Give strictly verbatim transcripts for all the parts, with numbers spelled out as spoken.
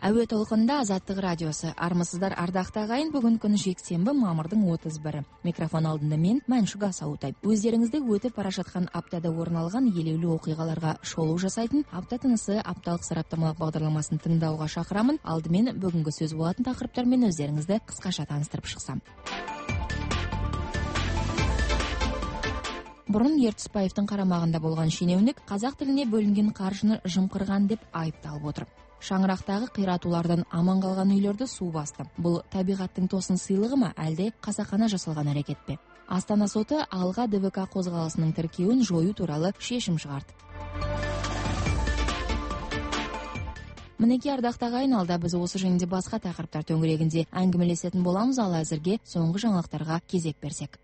Әуе толқында Азаттық радиосы. Армысыздар ардақта ағайын, бүгін күн жексенбі, мамырдың отыз бірі. Микрофон алдында мен Мәншүк Асаутай. Өздеріңізді өтіп бара жатқан аптада орын алған елеулі оқиғаларға шолу жасайтын апта тынысы апталық сараптамалық бағдарламасын тыңдауға шақырамын. Алдымен бүгінгі сөз болатын тақырыптармен өздеріңізді қысқаша таныстырып шықсам. Бұрын Ертісбаевтың қарамағында болған шенеунік қазақ тіліне бөлінген қаржыны жымқырған деп айыпталып отыр. Шаңырақтағы қиратулардан аман қалған үйлерді су басты. Бұл табиғаттың тосын сыйлығы ма, әлде қасақана жасалған әрекет пе? Астана соты алға ДВК қозғалысының тіркеуін жою туралы шешім шығарды. Мінеки ардақты ағайын, алда біз осы жөнінде басқа тақырыптар төңірегінде әңгімелесетін боламыз, ал әзірге соңғы жаңалықтарға кезек берсек.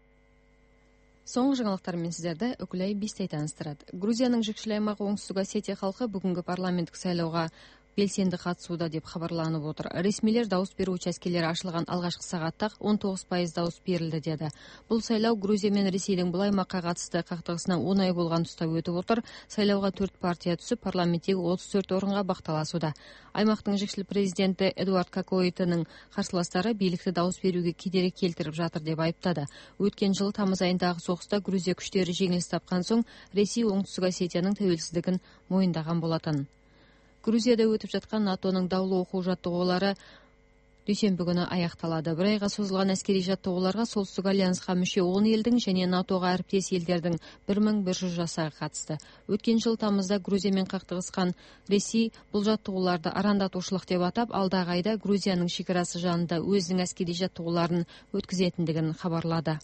Соңғы жаңалықтармен сіздерді Үкілай Бестай таныстырады. Грузияның жүкшіл аймағы Оңтүстік Осетия халқы бүгінгі парламенттік сайлауға белсенді қатысуда деп хабарланып отыр. Ресмилер дауыс беру учаскелері ашылған алғашқы сағатта он тоғыз пайыз дауыс берілді деді. Бұл сайлау Грузия мен Ресейдің бұл аймаққа қатысты қақтығысына он ай болған тұста өтіп отыр. Сайлауға төрт партия түсіп, парламенттегі отыз төрт орынға бақталасуда. Аймақтың жүкшіл президенті Эдуард Какойтының қарсыластары билікті дауыс беруге кедергі келтіріп жатыр деп айыптады. Өткен жылы тамыз айындағы соғыста Грузия күштері жеңіліс тапқан соң Ресей Оңтүстік Осетияның тәуелсіздігін мойындаған болатын. Грузияда өтіп жатқан НАТОның даулы оқу жаттығулары дүйсенбі күні аяқталады. Бір айға созылған әскери жаттығуларға Солтүстік альянсқа мүше он елдің және НАТОға әріптес елдердің бір мың бір жүз жасағы қатысты. Өткен жыл тамызда Грузиямен қақтығысқан Ресей бұл жаттығуларды арандатушылық деп атап, алдағы айда Грузияның шекарасы жанында өзінің әскери жаттығуларын өткізетіндігін хабарлады.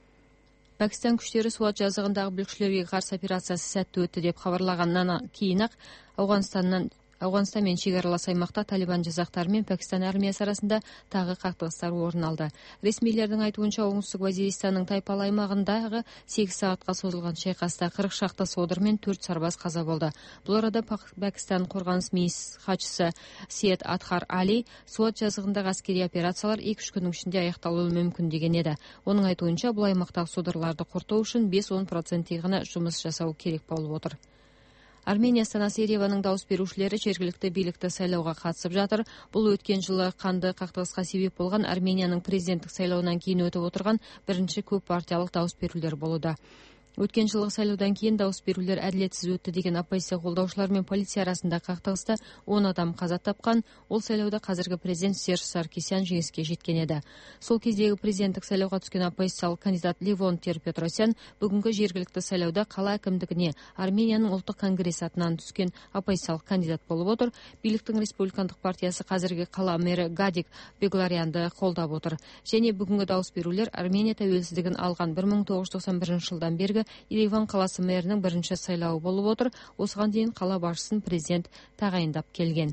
Пәкістан күштері Суат жазығындағы бүлікшілерге қарсы операциясы сәтті өтті деп хабарлағаннан кейін-ақ Ауғанстаннан Ауғанстан мен шекаралас аймақта Талибан жасақтары мен Пәкістан армиясы арасында тағы қақтығыстар орын алды. Ресмилердің айтуынша, Оңтүстік Вазиристанның Тайпал аймағындағы сегіз сағатқа созылған шайқаста қырық шақты содыр мен төрт сарбаз қаза болды. Бұл арада Пәкістан қорғаныс министрі хатшысы Сиед Адхар Али Суат жазығындағы әскери операциялар екі-үш күннің ішінде аяқталуы мүмкін деген еді. Оның айтуынша, бұл аймақтағы содырларды құрту үшін бес-он процент ғана жұмыс жасау керек болып отыр. Армения астанасы Ереванның дауыс берушілері жергілікті билікті сайлауға қатысып жатыр. Бұл өткен жылы қанды қақтығысқа себеп болған Арменияның президенттік сайлауынан кейін өтіп отырған бірінші көп партиялық дауыс берулер болуда. Өткен жылғы сайлаудан кейін дауыс берулер әділетсіз өтті деген оппозиция қолдаушылар мен полиция арасында қақтығыста он адам қаза тапқан. Ол сайлауда қазіргі президент Серж Саркисян жеңіске жеткен еді. Сол кездегі президенттік сайлауға түскен оппозициялық кандидат Левон Тер-Петросян бүгінгі жергілікті сайлауда қала әкімдігіне Арменияның ұлттық конгресі атынан түскен оппозициялық кандидат болып отыр. Биліктің республикандық партиясы қазіргі қала мэрі Гадик Бегларянды қолдап отыр. Және бүгінгі дауыс берулер Армения тәуелсіздігін алған бір мың тоғыз жүз тоқсан бірінші жылдан бергі Ереван қаласы мэрінің бірінші сайлауы болып отыр. Осыған дейін қала басшысын президент тағайындап келген.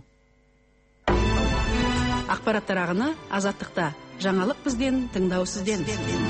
Ақпараттар ағыны Азаттықта. Жаңалық бізден, тыңдау сізден.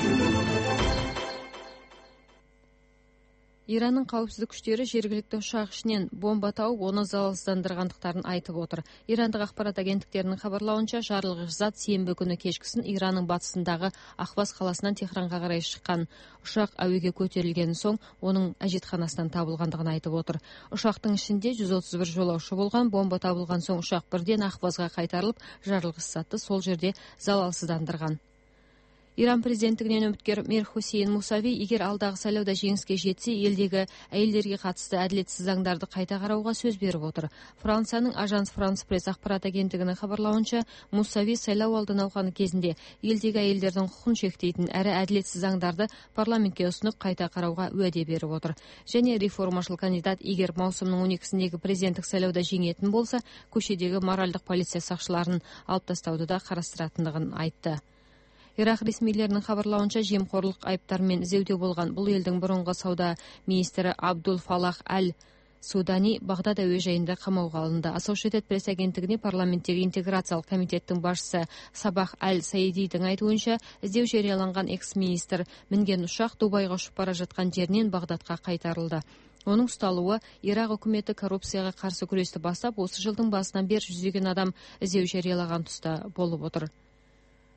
Иранның қауіпсіздік күштері жергілікті ұшақ ішінен бомба тауып, оны залалсыздандырғандықтарын айтып отыр. Ирандық ақпарат агенттіктерінің хабарлауынша, жарылғыш зат сенбі күні кешкісін Иранның батысындағы Ахваз қаласынан Техранға қарай шыққан ұшақ әуеге көтерілген соң, оның әжетханасынан табылғандығын айтып отыр. Ұшақтың ішінде жүз отыз бір жолаушы болған. Бомба табылған соң ұшақ бірден Ахвазға қайтарылып, жарылғыш затты сол жерде залалсыздандырған. Иран президенттігінен үміткер Мир Хусейн Мусави, егер алдағы сайлауда жеңіске жетсе, елдегі әйелдерге қатысты әділетсіз заңдарды қайта қарауға сөз беріп отыр. Францияның Ажанс Франс Пресс ақпарат агенттігінің хабарлауынша, Мусави сайлау алды науқаны кезінде елдегі әйелдердің құқын шектейтін әрі әділетсіз заңдарды парламентке ұсынып қайта қарауға уәде беріп отыр. Және реформашыл кандидат, егер маусымның он екісіндегі президенттік сайлауда жеңетін болса, көшедегі моральдық полиция сақшыларын алып тастауды да қарастыратындығын айтты. Ирақ ресмилерінің хабарлауынша, жемқорлық айыптармен іздеуде болған бұл елдің бұрынғы сауда министрі Абдул Фалах Аль Судани Бағдад әуежайында қамауға алынды. Associated Press агенттігіне парламенттегі интеграциялық комитеттің басшысы Сабах Аль Саидидің айтуынша, іздеу жарияланған экс-министр мінген ұшақ Дубайға ұшып бара жатқан жерінен Бағдадқа қайтарылды. Оның ұсталуы Ирақ үкіметі коррупцияға қарсы күресті бастап, осы жылдың басынан бері жүздеген адам іздеу жариялаған тұста болып отыр.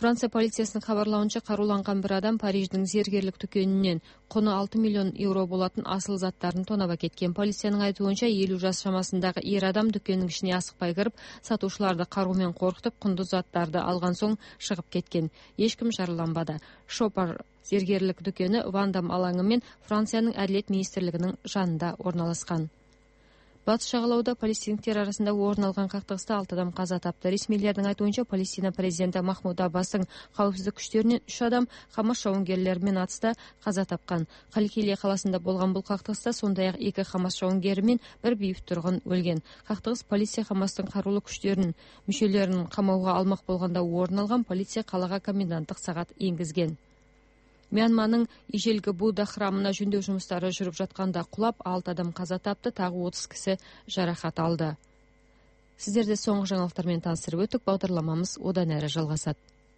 Франция полициясының хабарлауынша, каруланган бір адам Париждің зергерлік дүкенінен құны алты миллион евро болатын асыл заттарын тонап әкеткен. Полицияның айтуынша, елу жас шамасындағы ер адам дүкеннің ішіне асықпай кіріп, сатушыларды қарумен қорқытып, құнды заттарды алған соң шығып кеткен. Ешкім жараланбады. Шопар зергерлік дүкені Вандам алаңы мен Францияның әділет министрлігінің жанында орналасқан. Батыс жағалауда палестиніктер арасында орын алған қақтығыста алты адам қаза тапты. Ресмилердің айтуынша, Палестина президенті Махмуд Аббастың қауіпсіздік күштерінен үш адам Хамас жауынгерлерімен атыста қаза тапқан. Халкилия қаласында болған бұл қақтығыста сондай-ақ екі Хамас жауынгері мен бір бейбіт тұрғын өлген. Қақтығыс полиция Хамастың қарулы күштерінің мүшелерін қамауға алмақ болғанда орын алған. Полиция қалаға коменданттық сағат енгізген. Мьянманың ежелгі Будда храмына жөндеу жұмыстары жүріп жатқанда құлап, алты адам қаза тапты, тағы отыз кісі жарақат алды. Сіздерді соңғы жаңалықтармен таныстырып өттік. Бағдарламамыз одан әрі жалғасады.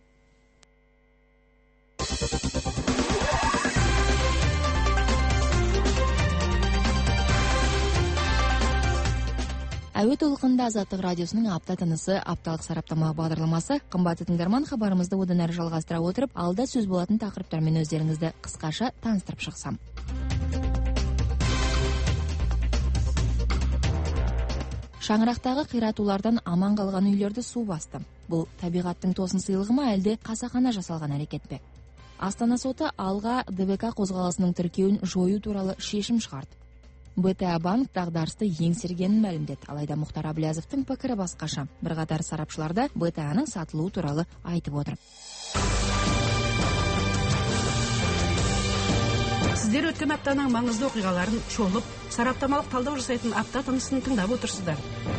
Әуе толқынында Азаттық радиосының апта тынысы апталық сараптама бағдарламасы. Қымбатты тыңдарман, хабарымызды одан әрі жалғастыра отырып, алда сөз болатын тақырыптармен өздеріңізді қысқаша таныстырып шықсам. Шаңырақтағы қиратулардан аман қалған үйлерді су басты. Бұл табиғаттың тосын сыйлығы ма, әлде қасақана жасалған әрекет пе? Астана соты алға ДВК қозғалысының тіркеуін жою туралы шешім шығарды. БТА банк дағдарысты еңсергенін мәлімдеді. Алайда Мұхтар Әблязовтың пікірі басқаша. Бірқатар сарапшыларда БТАның сатылуы туралы айтып отыр. Сіздер өткен аптаның маңызды оқиғаларын шолып, сараптамалық талдау жасайтын апта тынысын тыңдап отырсыздар.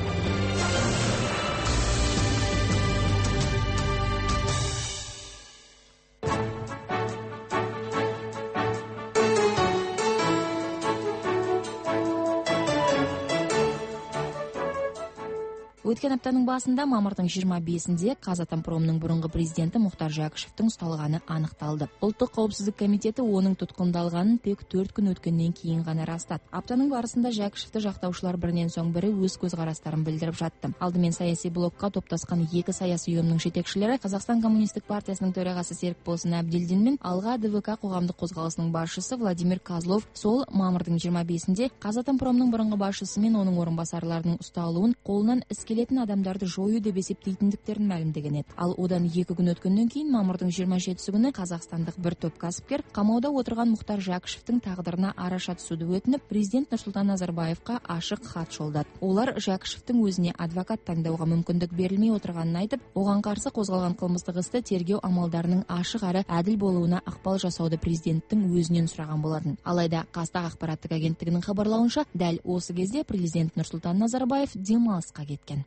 Өткен аптаның басында мамырдың жиырма бесінде Қазатомпромның бұрынғы президенті Мұхтар Жәкішевтің ұсталғаны анықталды. Ұлттық қауіпсіздік комитеті оның тұтқындалғанын тек төрт күн өткеннен кейін ғана растады. Аптаның барысында Жәкішевті жақтаушылар бірінен соң бірі өз көзқарастарын білдіріп жатты. Алдымен саяси блокқа топтасқан екі саяси ұйымның жетекшілері Қазақстан Коммунистік партиясының төрағасы Серікболсын Әбділдин мен алға ДВК қоғамдық қозғалысының басшысы Владимир Козлов сол мамырдың жиырма бесінде Қазатомпромның бұрынғы басшысы мен оның орынбасарларының ұсталуын қолынан іс келетін адамдарды жою деп есептейтіндіктерін мәлімдеген еді. Ал одан екі күн өткеннен кейін мамырдың жиырма жетісі күні қазақстандық бір топ кәсіпкер қамауда отырған Мұхтар Жәкішевтің тағдырына араша түсуді өтініп, президент Нұрсұлтан Назарбаевқа ашық хат жолдады. Олар Жәкішевтің өзіне адвокат таңдауға мүмкіндік берілмей отырғанын айтып, оған қарсы қозғалған қылмыстық істі тергеу амалдарының ашық әрі әділ болуына ықпал жасауды президенттің өзінен сұраған болатын. Алайда Қазтаг ақпараттық агенттігінің хабарлауынша, дәл осы кезде президент Нұрсұлтан Назарбаев демалысқа кеткен.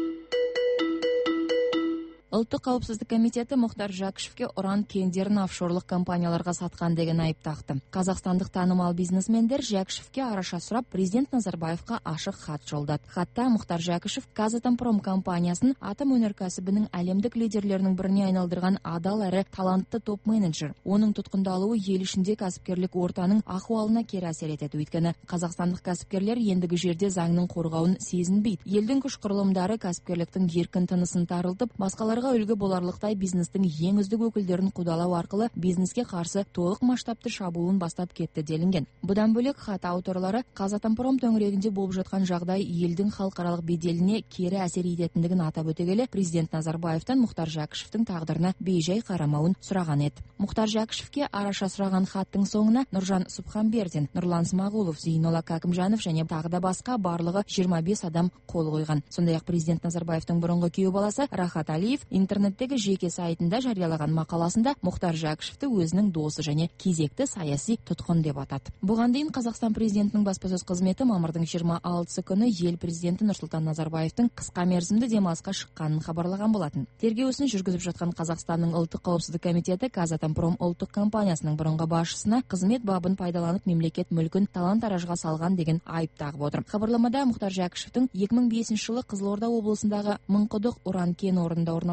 Ұлттық қауіпсіздік комитеті Мұхтар Жәкішевке уран кендерін офшорлық компанияларға сатқан деген айып тақты. Қазақстандық танымал бизнесмендер Жәкішевке араша сұрап, президент Назарбаевқа ашық хат жолдады. Хатта Мұхтар Жәкішев Қазатомпром компаниясын атом өнеркәсібінің әлемдік лидерлерінің біріне айналдырған адал әрі талантты топ-менеджер. Оның тұтқындалуы ел ішінде кәсіпкерлік ортаның ахуалына кері әсер етеді. Өйткені қазақстандық кәсіпкерлер ендігі жерде заңның қорғауын сезінбейді. Елдің күш құрылымдары кәсіпкерліктің еркін тынысын тарылтып, басқаларға үлгі боларлықтай бизнестің ең үздік өкілдерін қудалау арқылы бизнеске қарсы толық масштабты шабуылын бастап кетті делінген. Бұдан бөлек хат авторлары Қазатомпром төңірегінде болып жатқан жағдай елдің халықаралық беделіне кері әсер ететіндігін атап өте келе, президент Назарбаевтан Мұхтар Жәкішевтің тағдырына бейжай қарамауын сұраған еді. Мұхтар Жәкішевке араша сұраған хаттың соңына Нұржан Субханбердин, Нұрлан Смағұлов, Зейнолла Кәкімжанов және тағы да басқа барлығы жиырма бес адам қол қойған. Сондай-ақ президент Назарбаевтың бұрынғы күйеу баласы Рахат Алиев интернеттегі жеке сайтында жариялаған мақаласында Мұхтар Жәкішевті өзінің досы және кезекті саяси тұтқын деп атады. Бұған дейін Қазақстан президентінің баспасөз қызметі мамырдың жиырма алтысы күні ел президенті Нұрсұлтан Назарбаевтың қысқа мерзімді демалысқа шыққанын хабарлаған болатын. Тергеу ісін жүргізіп жатқан Қазақстанның ұлттық қауіпсіздік комитеті Қазатомпром ұлттық компаниясының бұрынғы басшысына қызмет бабын пайдаланып мемлекет мүлкін талан-таражға салған деген айып тағып отыр. Хабарламада Мұхтар Жәкішевтің екі мың бесінші жылы Қызылорда облысындағы Мыңқұдық уран кен орнында орналасқан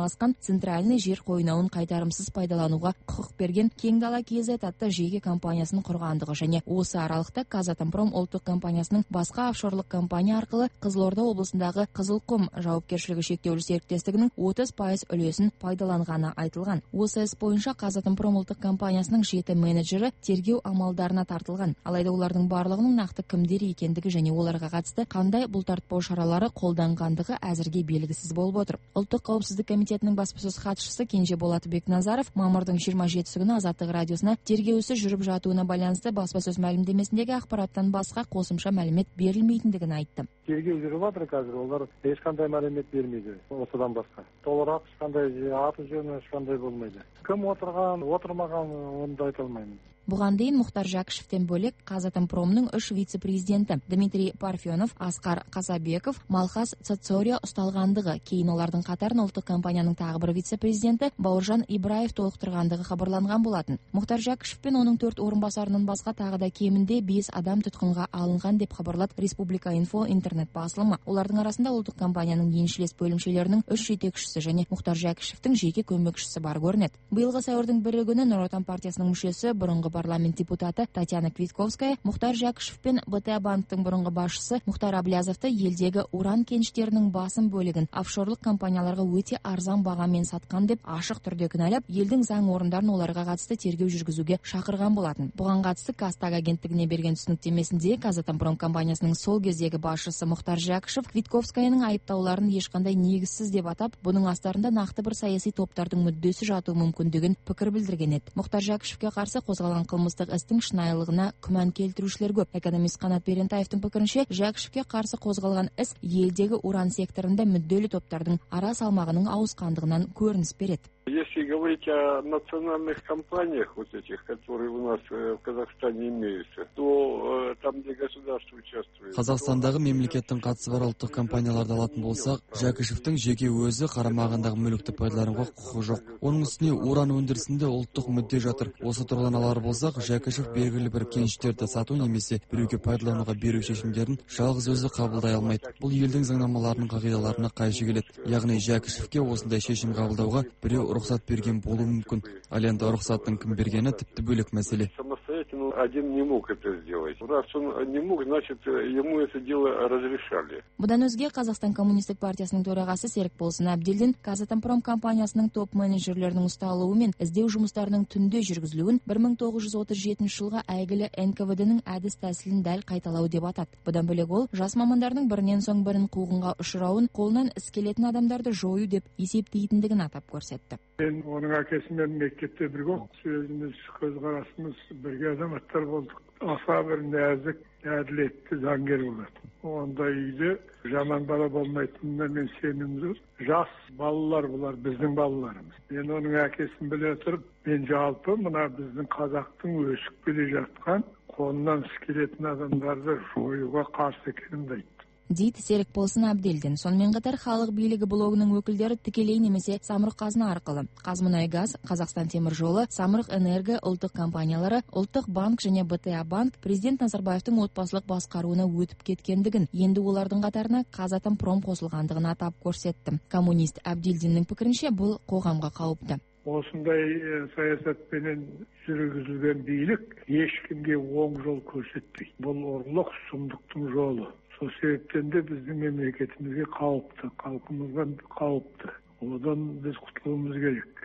орналасқан центральный жер қойнауын қайтарымсыз пайдалануға құқық берген Кең дала кз атты жеке компаниясын құрғандығы және осы аралықта Казатомпром ұлттық компаниясының басқа офшорлық компания арқылы Қызылорда облысындағы Қызылқұм жауапкершілігі шектеулі серіктестігінің отыз пайыз үлесін пайдаланғаны айтылған. Осы іс бойынша Казатомпром ұлттық компаниясының жеті менеджері тергеу амалдарына тартылған. Алайда олардың барлығының нақты кімдер екендігі және оларға қатысты қандай бұлтартпау шаралары қолданғандығы әзірге белгісіз болып отыр. Ұлттық қауіпсіздік комитетінің баспасөз хатшысы Кенжеболат Бекназаров мамырдың жиырма жетісі күні Азаттық радиосына тергеу ісі жүріп жатуына байланысты баспасөз мәлімдемесіндегі ақпараттан басқа қосымша мәлімет берілмейтіндігін айтты. Тергеу жүріп жатыр қазір, олар ешқандай мәлімет бермейді осыдан басқа. Толығырақ ешқандай аты жөні ешқандай болмайды. Кім отырған, отырмаған, оны да айта алмаймын. Бұған дейін Мұхтар Жәкішевтен бөлек Казатомпромның үш вице-президенті Дмитрий Парфенов, Асқар Қасабеков, Малхас Цоцория ұсталғандығы, кейін олардың қатарын ұлттық компанияның тағы бір вице-президенті Бауыржан Ибраев толықтырғандығы хабарланған болатын. Мұхтар Жәкішев пен оның төрт орынбасарының басқа тағы да кемінде бес адам тұтқынға алынған деп хабарлады Республика Инфо интернет басылымы. Олардың арасында ұлттық компанияның еншілес бөлімшелерінің үш жетекшісі және Мұхтар Жәкішевтің жеке көмекшісі бар көрінеді. Биылғы сәуірдің бірі күні Нұр Отан партиясының мүшесі, бұрынғы парламент депутаты Татьяна Квитковская Мұхтар Жәкішев пен БТА банктың бұрынғы басшысы Мұхтар Аблязовты елдегі уран кеніштерінің басым бөлігін офшорлық компанияларға өте арзан бағамен сатқан деп ашық түрде кінәлап, елдің заң орындарын оларға қатысты тергеу жүргізуге шақырған болатын. Бұған қатысты Казтаг агенттігіне берген түсініктемесінде Казатомпром компаниясының сол кездегі басшысы Мұхтар Жәкішев Квитковскаяның айыптауларын ешқандай негізсіз деп атап, бұның астарында нақты бір саяси топтардың мүддесі жатуы мүмкіндігін пікір білдірген еді. Мұхтар Жәкішевке қарсы қозғалған қылмыстық істің шынайылығына күмән келтірушілер көп. Экономист Қанат Берентаевтың пікірінше, Жәкішевке қарсы қозғалған іс елдегі уран секторында мүдделі топтардың ара салмағының ауысқандығынан көрініс береді. Если говорить о национальных компаниях, вот этих, которые у нас в Казахстане имеются, то там, где государство участвует... Қазақстандағы мемлекеттің қатысы бар ұлттық компанияларды алатын болсақ, Жәкішевтің жеке өзі қарамағындағы мүлікті пайдалануға құқығы жоқ. Оның үстіне уран өндірісінде ұлттық мүдде жатыр. Осы тұрғыдан алар болсақ, Жәкішев белгілі бір кеніштерді сату немесе біреуге пайдалануға беру шешімдерін жалғыз өзі қабылдай алмайды. Бұл елдің заңнамаларының қағидаларына қайшы келеді. Яғни Жәкішевке осындай шешім қабылдауға біреу рұқсат берген болуы мүмкін. Ал енді рұқсаттың кім бергені тіпті бөлек мәселе. Самостоятельно один не мог это сделать. Раз он не мог, значит, ему это дело разрешали. Бұдан өзге Қазақстан коммунистік партиясының төрағасы Серік Болсын Әбділдин Казатомпром компаниясының топ менеджерлерінің ұсталуы мен іздеу жұмыстарының түнде жүргізілуін бір мың тоғыз жүз отыз жетінші жылға әйгілі эн ка вэ дэ-ның әдіс тәсілін дәл қайталау деп атады. Бұдан бөлек ол жас мамандардың бірінен соң бірін қуғынға ұшырауын, қолынан іс келетін адамдарды жою деп есептейтіндігін атап көрсетті. Мен оның әкесімен мектепте бірге оқып, сөзіміз, көзқарасымыз бірге азаматтар болдық. Аса бір нәзік, әділетті заңгер болады. Ондай үйде жаман бала болмайтынына мен сенімді. Жас балалар бұлар, біздің балаларымыз. Мен оның әкесін біле тұрып, мен жалпы мына біздің қазақтың өсіп келе жатқан қолынан іс келетін адамдарды жоюға қарсы екенімді айтты. Дейді Серік Болсын Әбділдин. Сонымен қатар халық билігі блогының өкілдері тікелей немесе Самұрық Қазына арқылы Қазмұнайгаз, Қазақстан темір жолы, Самұрық Энерго ұлттық компаниялары, ұлттық банк және БТА банк президент Назарбаевтың отбасылық басқаруына өтіп кеткендігін, енді олардың қатарына Казатомпром қосылғандығын атап көрсетті. Коммунист Әбділдиннің пікірінше бұл қоғамға қауіпті. Осындай саясатпенен жүргізілген билік ешкімге оң жол көрсетпейді. Бұл ұрлық, сұмдықтың жолы. Сол себептен де біздің мемлекетімізге қауіпті, халқымызға қауіпті. Одан біз құтылуымыз керек.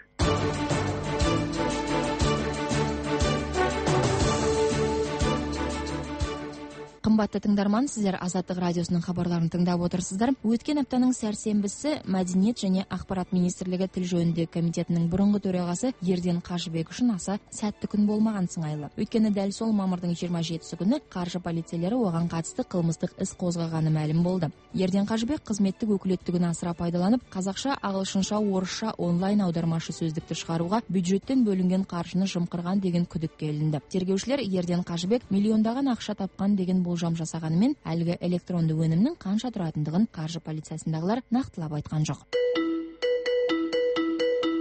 Қымбатты тыңдарман, сіздер Азаттық радиосының хабарларын тыңдап отырсыздар. Өткен аптаның сәрсенбісі Мәдениет және ақпарат министрлігі тіл жөніндегі комитетінің бұрынғы төрағасы Ерден Қажыбек үшін аса сәтті күн болмаған сыңайлы. Өйткені дәл сол мамырдың жиырма жетісі күні қаржы полицейлері оған қатысты қылмыстық іс қозғағаны мәлім болды. Ерден Қажыбек қызметтік өкілеттігін асыра пайдаланып, қазақша, ағылшынша, орысша онлайн аудармашы сөздікті шығаруға бюджеттен бөлінген қаржыны жымқырған деген күдікке ілінді. Тергеушілер Ерден Қажыбек миллиондаған ақша тапқан деген болжам жасағанымен, әлгі электронды өнімнің қанша тұратындығын қаржы полициясындағылар нақтылап айтқан жоқ.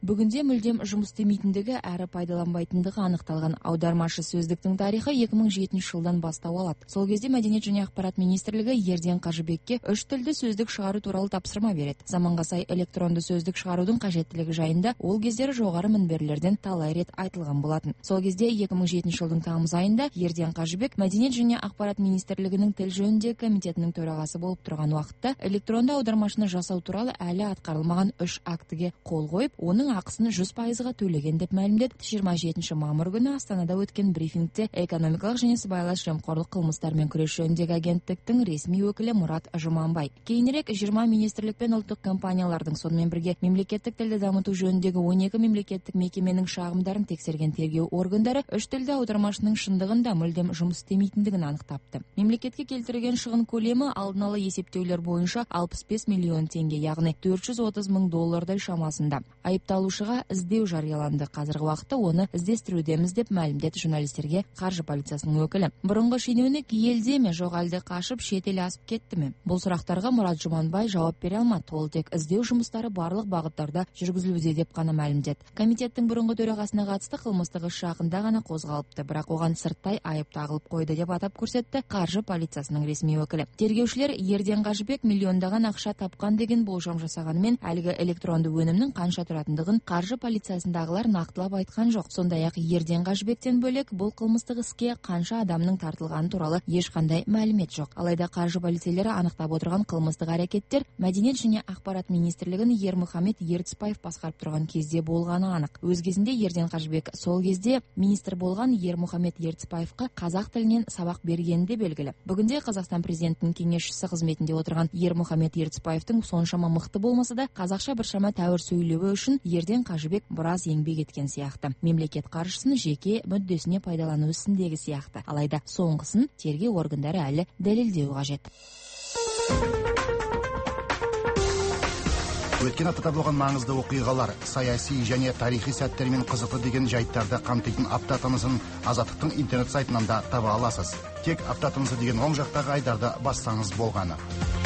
бүгінде мүлдем жұмыс істемейтіндігі әрі пайдаланбайтындығы анықталған аудармашы сөздіктің тарихы екі мың жетінші жылдан бастау алады. Сол кезде Мәдениет және ақпарат министрлігі Ерден Қажыбекке үш тілді сөздік шығару туралы тапсырма береді. Заманға сай электронды сөздік шығарудың қажеттілігі жайында ол кездері жоғары мінберлерден талай рет айтылған болатын. Сол кезде екі мың жетінші жылдың тамыз айында Ерден Қажыбек Мәдениет және ақпарат министрлігінің тіл жөніндегі комитетінің төрағасы болып тұрған уақытта электронды аудармашыны жасау туралы әлі атқарылмаған үш актіге қол қойып, оның ақысын жүз пайызға төлеген деп мәлімдеді. жиырма жетінші мамыр күні Астанада өткен брифингте экономикалық және сыбайлас жемқорлық қылмыстармен күрес жөніндегі агенттіктің ресми өкілі Мұрат Жұманбай. Кейінірек жиырма министрлік пен ұлттық компаниялардың, сонымен бірге мемлекеттік тілді дамыту жөніндегі он екі мемлекеттік мекеменің шағымдарын тексерген тергеу органдары үш тілді аудармашының шындығында мүлдем жұмыс істемейтіндігін анықтапты. Мемлекетке келтірген шығын көлемі алдын ала есептеулер бойынша алпыс бес миллион теңге, яғни төрт жүз отыз мың доллардай шамасында. Айыпталушыға іздеу жарияланды. Қазіргі уақытта оны іздестірудеміз деп мәлімдеді журналистерге қаржы полициясының өкілі. Бұрынғы шенеунік елде ме, жоқ әлде қашып шетел асып кетті ме? Бұл сұрақтарға Мұрат Жұманбай жауап бере алмады. Ол тек іздеу жұмыстары барлық бағыттарда жүргізілуде деп қана мәлімдеді. Комитеттің бұрынғы төрағасына қатысты қылмыстық іс жақында ғана қозғалыпты, бірақ оған сырттай айып тағылып қойды деп атап көрсетті қаржы полициясының ресми өкілі. Тергеушілер Ерден Қажыбек миллиондаған ақша тапқан деген болжам жасағанымен, әлгі электронды өнімнің қанша тұратындығын қаржы полициясындағылар нақтылап айтқан жоқ. Сондай-ақ Ерден Қажыбектен бөлек бұл қылмыстық іске қанша адамның тартылғаны туралы ешқандай мәлімет жоқ. Алайда қаржы полицейлері анықтап отырған қылмыстық әрекеттер Мәдениет және ақпарат министрлігін Ермұхамед Ертісбаев басқарып тұрған кезде болғаны анық. Өз кезінде Ерден Қажыбек сол кезде министр болған Ермұхамед Ертісбаевқа қазақ тілінен сабақ бергені де белгілі. Бүгінде Қазақстан президентінің кеңесшісі қызметінде отырған Ермұхамед Ертісбаевтың соншама мықты болмаса да қазақша біршама тәуір сөйлеуі үшін Ерден Қажыбек біраз еңбек еткен сияқты. Мемлекет қаржысын жеке мүддесіне пайдалану ісіндегі сияқты. Алайда соңғысын тергеу органдары әлі дәлелдеуі қажет. Өткен аптада болған маңызды оқиғалар, саяси және тарихи сәттермен қызықты деген жайттарды қамтитын апта тынысын Азаттықтың интернет сайтынан да таба аласыз. Тек апта тынысы деген оң жақтағы айдарды бассаңыз болғаны.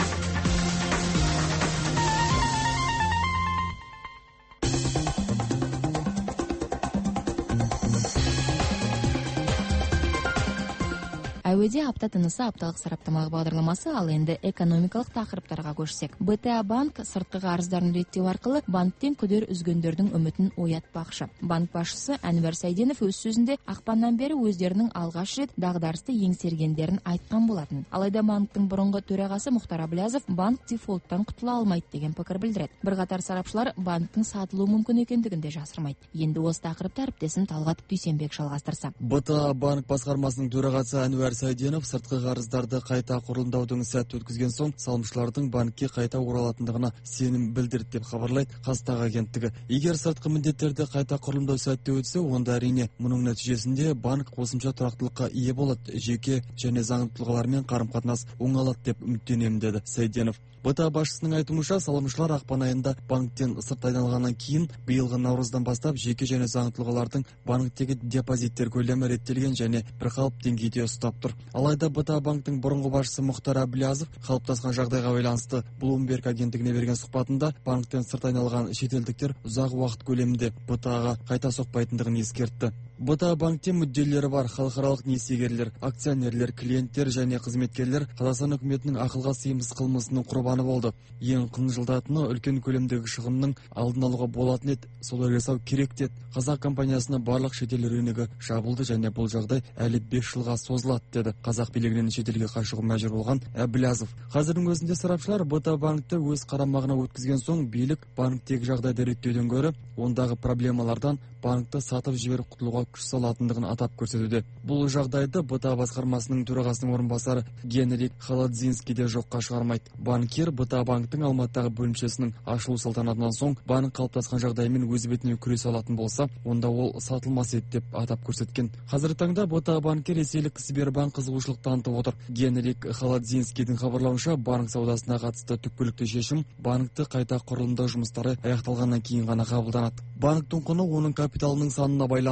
Әуеде апта тынысы апталық сараптамалық бағдарламасы, ал енді экономикалық тақырыптарға көшсек. бэ тэ а банк сыртқы қарыздарын реттеу арқылы банктен күдер үзгендердің үмітін оятпақшы. Банк басшысы Әнуар Сайденов өз сөзінде ақпаннан бері өздерінің алғаш рет дағдарысты еңсергендерін айтқан болатын. Алайда банктың бұрынғы төрағасы Мұхтар Әблязов банк дефолттан құтыла алмайды деген пікір білдіреді. Бірқатар сарапшылар банктың сатылуы мүмкін екендігін де жасырмайды. Енді осы тақырыпты әріптесім Талғат Дүйсенбек жалғастырса. бэ тэ а банк басқармасының төрағасы Әнуар Сайденов сыртқы қарыздарды қайта құрылымдаудың сәтті өткізген соң салымшылардың банкке қайта оралатындығына сенім білдірді деп хабарлайды Қазтаг агенттігі. Егер сыртқы міндеттерді қайта құрылымдау сәтті өтсе, онда әрине мұның нәтижесінде банк қосымша тұрақтылыққа ие болады, жеке және заңды тұлғалармен қарым-қатынас оңалады деп үміттенемін, деді Сайденов. бэ тэ а басшысының айтуынша, салымшылар ақпан айында банктен сырт айналғаннан кейін биылғы наурыздан бастап жеке және заңды тұлғалардың банктегі депозиттер көлемі реттелген және бір қалып деңгейде ұстап тұр. Алайда бэ тэ а банктың бұрынғы басшысы Мұхтар Әблязов қалыптасқан жағдайға байланысты Bloomberg агенттігіне берген сұхбатында банктен сырт айналған шетелдіктер ұзақ уақыт көлемінде бэ тэ а-ға қайта соқпайтындығын ескертті. бэ тэ а банкте мүдделері бар халықаралық несиегерлер, акционерлер, клиенттер және қызметкерлер Қазақстан үкіметінің ақылға сыйымсыз қылмысының құрбаны болды. Ең қынжылтатыны үлкен көлемдегі шығынның алдын алуға болатын еді, солай жасау керек деді. Қазақ компаниясына барлық шетел рыногы жабылды және бұл жағдай әлі бес жылға созылады, деді қазақ билігінен шетелге қашуға мәжбүр болған Әблязов. Қазірдің өзінде сарапшылар бэ тэ а банкті өз қарамағына өткізген соң билік банктегі жағдайды реттеуден гөрі ондағы проблемалардан банкті сатып жіберіп құтылуға күш салатындығын атап көрсетуде. Бұл жағдайды бэ тэ а басқармасының төрағасының орынбасары Генрик Халадзинский де жоққа шығармайды. Банкир бэ тэ а банктың Алматыдағы бөлімшесінің ашылу салтанатынан соң банк қалыптасқан жағдаймен өз бетіне күресе алатын болса, онда ол сатылмас еді деп атап көрсеткен. Қазіргі таңда бэ тэ а банкке ресейлік Сбербанк қызығушылық танытып отыр. Генрик Халадзинскийдің хабарлауынша, банк саудасына қатысты түпкілікті шешім банкті қайта құрылымдау жұмыстары аяқталғаннан кейін ғана қабылданады. Банктың құны оның капиталының санына байланысты болады.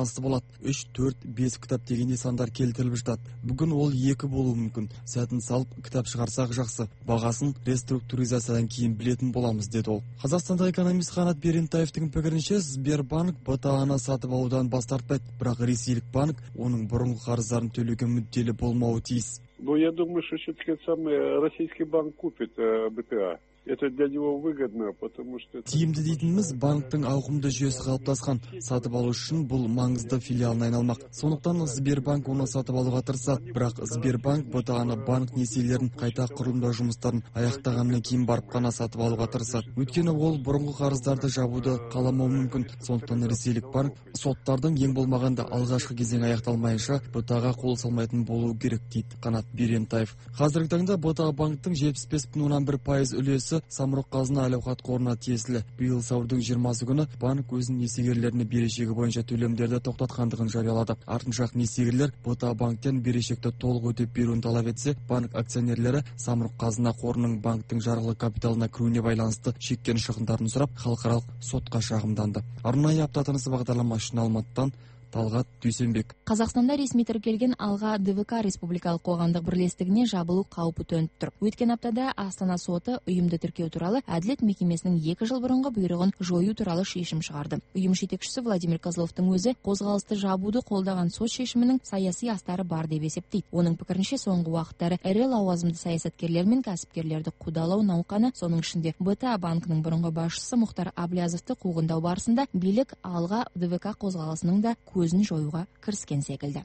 үч төрт беш китап дегендей сандар келтіріліп жатат. Бүгін ол екі болуы мүмкін. Сәтін салып кітап шығарсақ жақсы. Бағасын реструктуризациядан кейін білетін боламыз, деді ол. Қазақстандық экономист Қанат Берентаевтың пікірінше, Сбербанк БТАны сатып алудан бас тартпайды, бірақ ресейлік банк оның бұрынғы қарыздарын төлеуге мүдделі болмауы тиіс. Ну, я думаю, что все-таки самый российский банк купит БТА. Это для него выгодно, потому что... Тиімді дейтініміз банктың ауқымды жүйесі қалыптасқан. Сатып алу үшін бұл маңызды филиалына айналмақ. Сондықтан Сбербанк оны сатып алуға тырысады. Бірақ Сбербанк БТАны банк несиелерін қайта құрылымдау жұмыстарын аяқтағаннан кейін барып қана сатып алуға тырысады. Өйткені ол бұрынғы қарыздарды жабуды қаламауы мүмкін. Сондықтан ресейлік банк соттардың ең болмағанда алғашқы кезең аяқталмайынша БТАға қол салмайтын болу керек, дейді Қанат Берентаев. Қазіргі таңда БТА банктың жетпіс бес бүтін оннан бір пайыз үлесі Самұрық қазына әл-ауқат қорына тиесілі. Биыл сәуірдің жиырмасы күні банк өзінің несиегерлеріне берешегі бойынша төлемдерді тоқтатқандығын жариялады. Артынша несиегерлер БТА банктен берешекті толық өтеп беруін талап етсе, банк акционерлері Самұрық қазына қорының банктың жарғылық капиталына кіруіне байланысты шеккен шығындарын сұрап, халықаралық сотқа шағымданды. Арнайы апта тынысы бағдарламасы үшін Алматыдан Талғат Дүйсенбек. Қазақстанда ресми тіркелген Алға ДВК Республикалық қоғамдық бірлестігіне жабылу қаупі төніп тұр. Өткен аптада Астана соты ұйымды тіркеу туралы әділет мекемесінің екі жыл бұрынғы бұйрығын жою туралы шешім шығарды. Ұйым жетекшісі Владимир Козловтың өзі қозғалысты жабуды қолдаған сот шешімінің саяси астары бар деп есептейді. Оның пікірінше, соңғы уақыттары ірі лауазымды саясаткерлер мен кәсіпкерлерді қудалау науқаны, соның ішінде БТА банкінің бұрынғы басшысы Мұхтар Әблязовты қуғындау барысында билік Алға ДВК қозғалысының да көзін жоюға кіріскен секілді.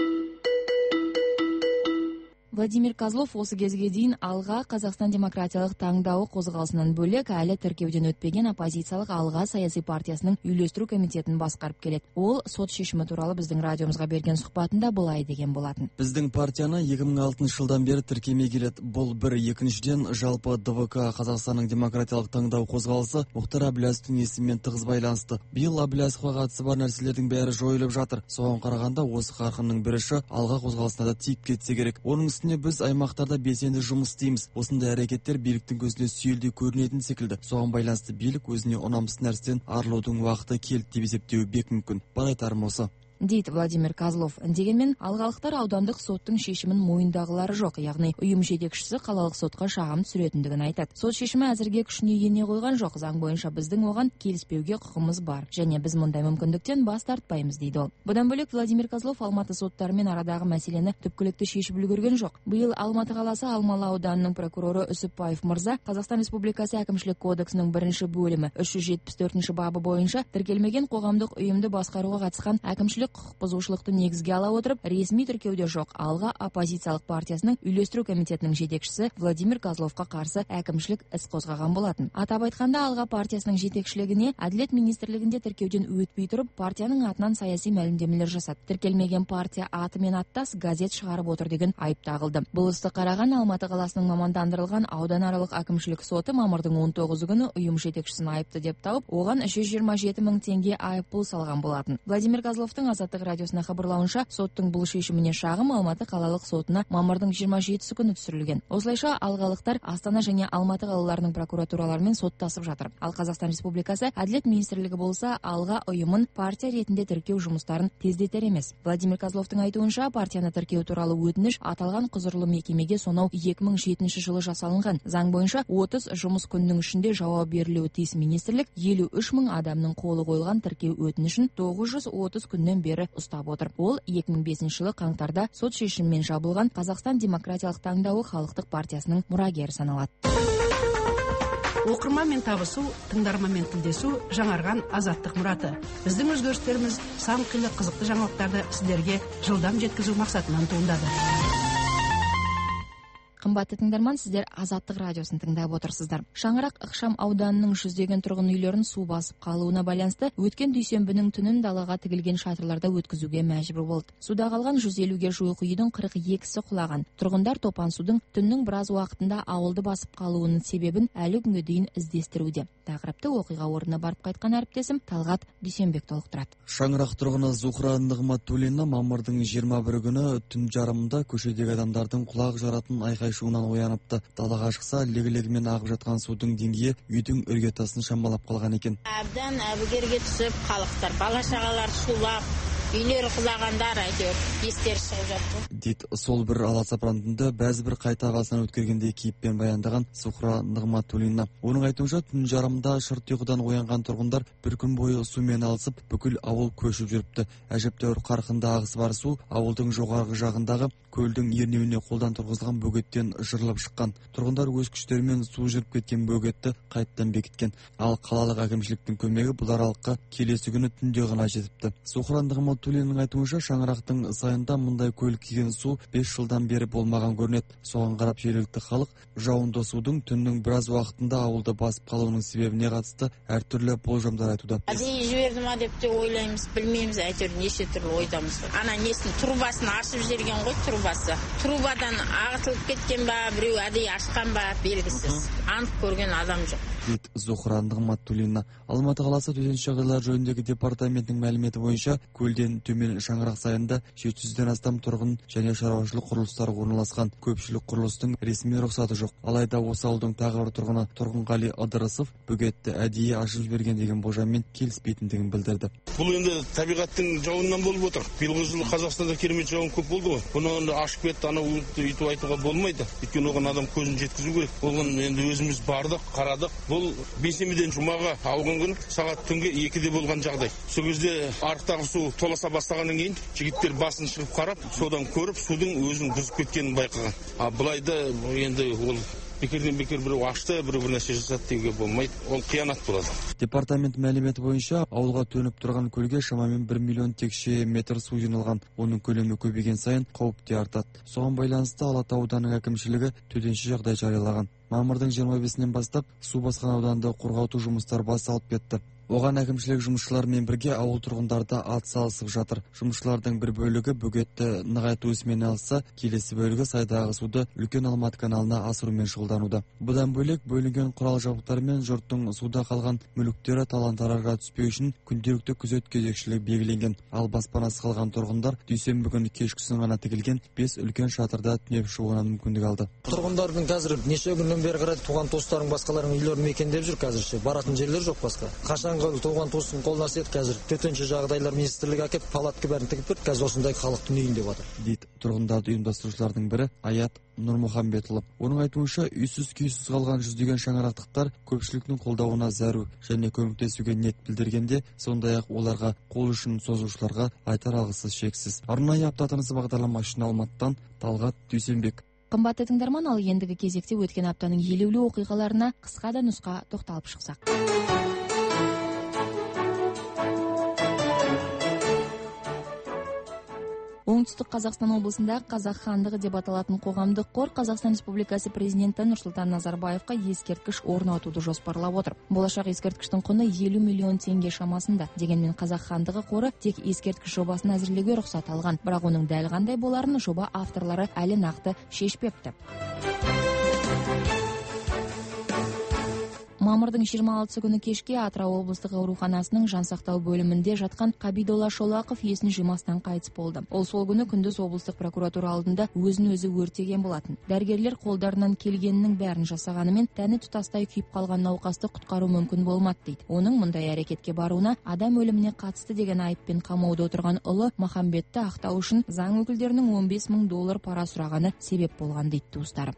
Владимир Козлов осы кезге дейін Алға Қазақстан демократиялық таңдауы қозғалысынан бөлек әлі тіркеуден өтпеген оппозициялық Алға саяси партиясының үйлестіру комитетін басқарып келеді. Ол сот шешімі туралы біздің радиомызға берген сұхбатында былай деген болатын. Біздің партияны екі мың алтыншы жылдан бері тіркемей келеді. Бұл бір. Екіншіден, жалпы ДВК Қазақстанның демократиялық таңдау қозғалысы Мұхтар Әблязовтың есімімен тығыз байланысты. Биыл Әблязовқа қатысы бар нәрселердің бәрі жойылып жатыр. Соған қарағанда осы қарқынның біріші Алға қозғалысына да тиіп кетсе керек. Оның біз аймақтарда белсенді жұмыс істейміз. Осындай әрекеттер биліктің көзіне сүйелдей көрінетін секілді. Соған байланысты билік өзіне ұнамсыз нәрседен арылудың уақыты келді деп есептеуі бек мүмкін. Бар айтарым осы, дейді Владимир Козлов. Дегенмен алғалықтар аудандық соттың шешімін мойындағылары жоқ, яғни ұйым жетекшісі қалалық сотқа шағым түсіретіндігін айтады. Сот шешімі әзірге күшіне ене қойған жоқ. Заң бойынша біздің оған келіспеуге құқымыз бар, және біз мұндай мүмкіндіктен бас тартпаймыз, дейді ол. Бұдан бөлек Владимир Козлов Алматы соттарымен арадағы мәселені түпкілікті шешіп үлгерген жоқ. Биыл Алматы қаласы Алмалы ауданының прокуроры Үсіпбаев мырза Қазақстан Республикасы әкімшілік кодексінің бірінші бөлімі үш жүз жетпіс төртінші бабы бойынша тіркелмеген қоғамдық ұйымды басқаруға қатысқан әкімшілік құқық бұзушылықты негізге ала отырып, ресми тіркеуде жоқ Алға оппозициялық партиясының үйлестіру комитетінің жетекшісі Владимир Козловқа қарсы әкімшілік іс қозғаған болатын. Атап айтқанда, Алға партиясының жетекшілігіне әділет министрлігінде тіркеуден өтпей тұрып, партияның атынан саяси мәлімдемелер жасады. Тіркелмеген партия атымен аттас газет шығарып отыр деген айып тағылды. Бұл істі қараған Алматы қаласының мамандандырылған ауданаралық әкімшілік соты мамырдың он тоғызы күні ұйым жетекшісін айыпты деп тауып, оған жүз жиырма жеті мың теңге айыппұл салған болатын. Владимир Козловтың Азаттық радиосына хабарлауынша, соттың бұл шешіміне шағым Алматы қалалық сотына мамырдың жиырма жетісі күні түсірілген. Осылайша алғалықтар Астана және Алматы қалаларының прокуратураларымен соттасып жатыр. Ал Қазақстан Республикасы әділет министрлігі болса, Алға ұйымын партия ретінде тіркеу жұмыстарын тездетер емес. Владимир Козловтың айтуынша, партияны тіркеу туралы өтініш аталған құзырлы мекемеге сонау екі мың жетінші жылы жасалынған. Заң бойынша отыз жұмыс күнінің ішінде жауап берілуі тиіс. Министрлік елу үш мың адамның қолы қойылған тіркеу өтінішін тоғыз жүз отыз күннен бері ұстап отыр. Ол екі мың бесінші жылы қаңтарда сот шешімімен жабылған Қазақстан демократиялық таңдауы халықтық партиясының мұрагері саналады. Оқырманмен табысу, тыңдарманмен тілдесу жаңарған азаттық мұраты. Біздің өзгерістеріміз сан қилы қызықты жаңалықтарды сіздерге жылдам жеткізу мақсатынан туындады. Қымбатты тыңдарман, сіздер Азаттық радиосын тыңдап отырсыздар. Шаңырақ ықшам ауданының жүздеген тұрғын үйлерін су басып қалуына байланысты өткен дүйсенбінің түнін далаға тігілген шатырларда өткізуге мәжбүр болды. Суда қалған жүз елуге жуық үйдің қырық екісі құлаған. Тұрғындар топан судың түннің біраз уақытында ауылды басып қалуының себебін әлі күнге дейін іздестіруде. Тақырыпты оқиға орнына барып қайтқан әріптесім Талғат Дүйсенбек толықтырады. Шаңырақ тұрғыны Зухра Нығматуллина мамырдың жиырма бірі күні түн жарымында көшедегі адамдардың құлақ жаратын айқай шуынан ояныпты. Далаға шықса, легі-легімен ағып жатқан судың деңгейі үйдің іргетасын шамалап қалған екен. Әбден әбігерге түсіп, халықтар бала шағалар шулап, үйлері құлағандар әйтеуір естері шығып жатты дейді сол бір аласапыран түнді бәзі бір қайта ағасынан өткергендей кейіппен баяндаған Сухра Нығматуллина. Оның айтуынша түн жарымда шырт ұйқыдан оянған тұрғындар бір күн бойы сумен алысып бүкіл ауыл көшіп жүріпті. Әжептәуір қарқынды ағысы бар су ауылдың жоғарғы жағындағы көлдің ернеуіне қолдан тұрғызылған бөгеттен жырылып шыққан. Тұрғындар өз күштерімен су жүріп кеткен бөгетті қайттан бекіткен. Ал қалалық әкімшіліктің көмегі бұл аралыққа келесі күні түнде ғана жетіпті. Сухра Нығматуллинаның айтуынша шаңырақтың сайында мұндай көл күйген су бес жылдан бері болмаған көрінеді. Соған қарап жергілікті халық жауынды судың түннің біраз уақытында ауылды басып қалуының себебіне қатысты әртүрлі болжамдар айтуда. Әдейі жіберді ма деп те ойлаймыз, білмейміз, әйтеуір неше түрлі ойдамыз. Ана несін трубасын ашып жіберген ғой, трубасы. Трубадан ағытылып кеткен ба, біреу әдейі ашқан ба, белгісіз. Анық көрген адам жоқ. Дейді Сухра Нығматуллина. Алматы қаласы төтенше жағдайлар жөніндегі департаментінің мәліметі бойынша көлден төмен шаңырақ сайында жеті жүзден астам тұрғын және шаруашылық құрылыстар орналасқан. Көпшілік құрылыстың ресми рұқсаты жоқ. Алайда осы ауылдың тағы бір тұрғыны Тұрғынғали Ыдырысов бөгетті әдейі ашып жіберген деген болжаммен келіспейтіндігін білдірді. Бұл енді табиғаттың жауынынан болып отыр. Биылғы жылы Қазақстанда керемет жауын көп болды ғой. Бұны ашып кетті, ана үйтіп айтуға болмайды. Өйткені оған адам көзін жеткізу керек. Оған енді өзіміз бардық, қарадық. Бұл бейсенбіден жұмаға ауған күні сағат түнге екіде болған жағдай. Сол кезде арықтағы су толаса бастағаннан кейін жігіттер басын шығып қарап, содан көріп, судың өзін бұзып кеткенін байқаған. А былайда енді ол бекерден бекер біреу ашты, біреу бір нәрсе жасады деуге болмайды. Ол қиянат болады. Департамент мәліметі бойынша ауылға төніп тұрған көлге шамамен бір миллион текше метр су жиналған. Оның көлемі көбейген сайын қауіп те артады. Соған байланысты Алатау ауданының әкімшілігі төтенше жағдай жариялаған. Мамырдың жиырма бесінен бастап су басқан ауданды қорғау жұмыстар басталып кетті. Оған әкімшілік жұмысшылармен бірге ауыл тұрғындары ат салысып жатыр. Жұмысшылардың бір бөлігі бөгетті нығайту ісімен алысса, келесі бөлігі сайдағы суды үлкен Алматы каналына асырумен шұғылдануда. Бұдан бөлек бөлінген құрал жабдықтармен жұрттың суда қалған мүліктері талан-таражға түспеу үшін күнделікті күзет кезекшілігі белгіленген. Ал баспанасы қалған тұрғындар дүйсенбі күні кешкісін ғана тігілген бес үлкен шатырда түнеп шығуына мүмкіндік алды. Тұрғындардың қазір неше күннен бері қарай туған туыстарың басқаларының үйлерін мекендеп жүр қазірше. Баратын жерлер жоқ басқа. Қашан туған туыстың қолына сет қазір төтенше жағдайлар министрлігі әкеп палатка бәрін тігіп берді. Қазір осындай халықтың үйінде деп жатыр. Дейді тұрғындарды ұйымдастырушылардың бірі Аят Нұрмұхамбетұлы. Оның айтуынша үйсіз күйсіз қалған жүздеген шаңырақтықтар көпшіліктің қолдауына зәру және көмектесуге ниет білдіргенде, сондай-ақ оларға қол ұшын созушыларға айтар алғысы шексіз. Арнайы апта тынысы бағдарламасы үшін Алматыдан Талғат Дүйсенбек. Қымбатты тыңдарман, ал ендігі кезекте өткен аптаның елеулі оқиғаларына қысқа да нұсқа тоқталып шықсақ. Оңтүстік Қазақстан облысында Қазақ хандығы деп аталатын қоғамдық қор Қазақстан Республикасы президенті Нұрсұлтан Назарбаевқа ескерткіш орнатуды жоспарлап отыр. Болашақ ескерткіштің құны елу миллион теңге шамасында. Дегенмен Қазақ хандығы қоры тек ескерткіш жобасын әзірлеуге рұқсат алған, бірақ оның дәл қандай боларын жоба авторлары әлі нақты шешпепті. Мамырдың жиырма алтысы күні кешке Атырау облыстық ауруханасының жансақтау бөлімінде жатқан Қабидолла Шолақов есін жимастан қайтыс болды. Ол сол күні күндіз облыстық прокуратура алдында өзін өзі өртеген болатын. Дәрігерлер қолдарынан келгенінің бәрін жасағанымен тәні тұтастай күйіп қалған науқасты құтқару мүмкін болмады дейді. Оның мұндай әрекетке баруына адам өліміне қатысты деген айыппен қамауда отырған ұлы Махамбетті ақтау үшін заң өкілдерінің он бес мың доллар пара сұрағаны себеп болған дейді туыстары.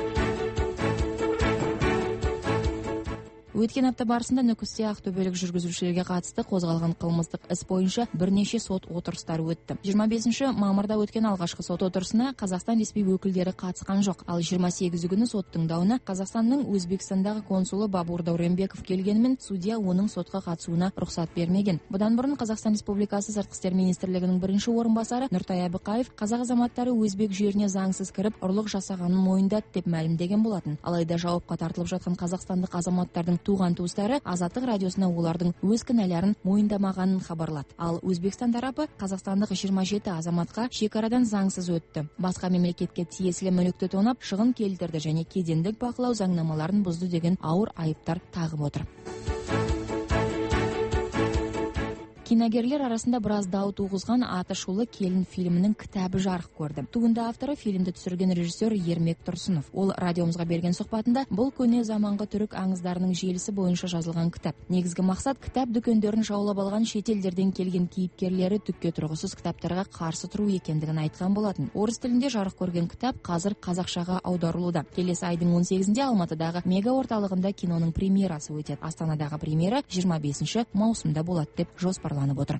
Өткен апта барысында Нүкісте ақтөбелік жүргізушілерге қатысты қозғалған қылмыстық іс бойынша бірнеше сот отырыстары өтті. жиырма бесінші мамырда өткен алғашқы сот отырысына Қазақстан ресми өкілдері қатысқан жоқ. Ал жиырма сегізі күні сот тыңдауына Қазақстанның Өзбекстандағы консулы Бабур Дауренбеков келгенімен судья оның сотқа қатысуына рұқсат бермеген. Бұдан бұрын Қазақстан Республикасы Сыртқы істер министрлігінің бірінші орынбасары Нұртай Әбіқаев қазақ азаматтары өзбек жеріне заңсыз кіріп ұрлық жасағанын мойындады деп мәлімдеген болатын. Алайда жауапқа тартылып жатқан қазақстандық азаматтардың туған туыстары Азаттық радиосына олардың өз кінәларын мойындамағанын хабарлады. Ал Өзбекстан тарапы қазақстандық жиырма жеті азаматқа шекарадан заңсыз өтті. Басқа мемлекетке тиесілі мүлікті тонап, шығын келтірді және кедендік бақылау заңнамаларын бұзды деген ауыр айыптар тағып отыр. Киногерлер арасында біраз дау туғызған Аты шулы келін фильмінің кітабы жарық көрді. Туынды авторы фильмді түсірген режиссер Ермек Тұрсынов. Ол радиомызға берген сұхбатында бұл көне заманғы түрік аңыздарының желісі бойынша жазылған кітап. Негізгі мақсат кітап дүкендерін жаулап алған шетелдерден келген кейіпкерлері түкке тұрғысыз кітаптарға қарсы тұру екендігін айтқан болатын. Орыс тілінде жарық көрген кітап қазір қазақшаға аударылуда. Келесі айдың он сегізінде Алматыдағы Мега орталығында киноның премьерасы өтеді. Астанадағы премьера жиырма бесінші маусымда болады деп жоспарланып отыр.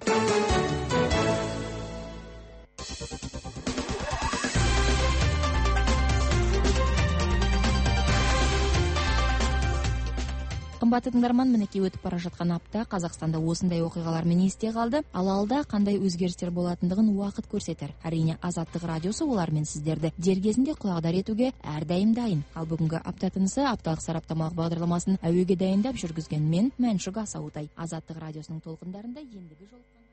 Қымбатты тыңдарман, мінекей өтіп бара жатқан апта Қазақстанда осындай оқиғалармен есте қалды. Ал алда қандай өзгерістер болатындығын уақыт көрсетер. Әрине, Азаттық радиосы олармен сіздерді дер кезінде құлағдар етуге әрдайым дайын. Ал бүгінгі апта тынысы апталық сараптамалық бағдарламасын әуеге дайындап жүргізген мен Мәншүк Асаутай. Азаттық радиосының толқындарында ендігі жолыққан.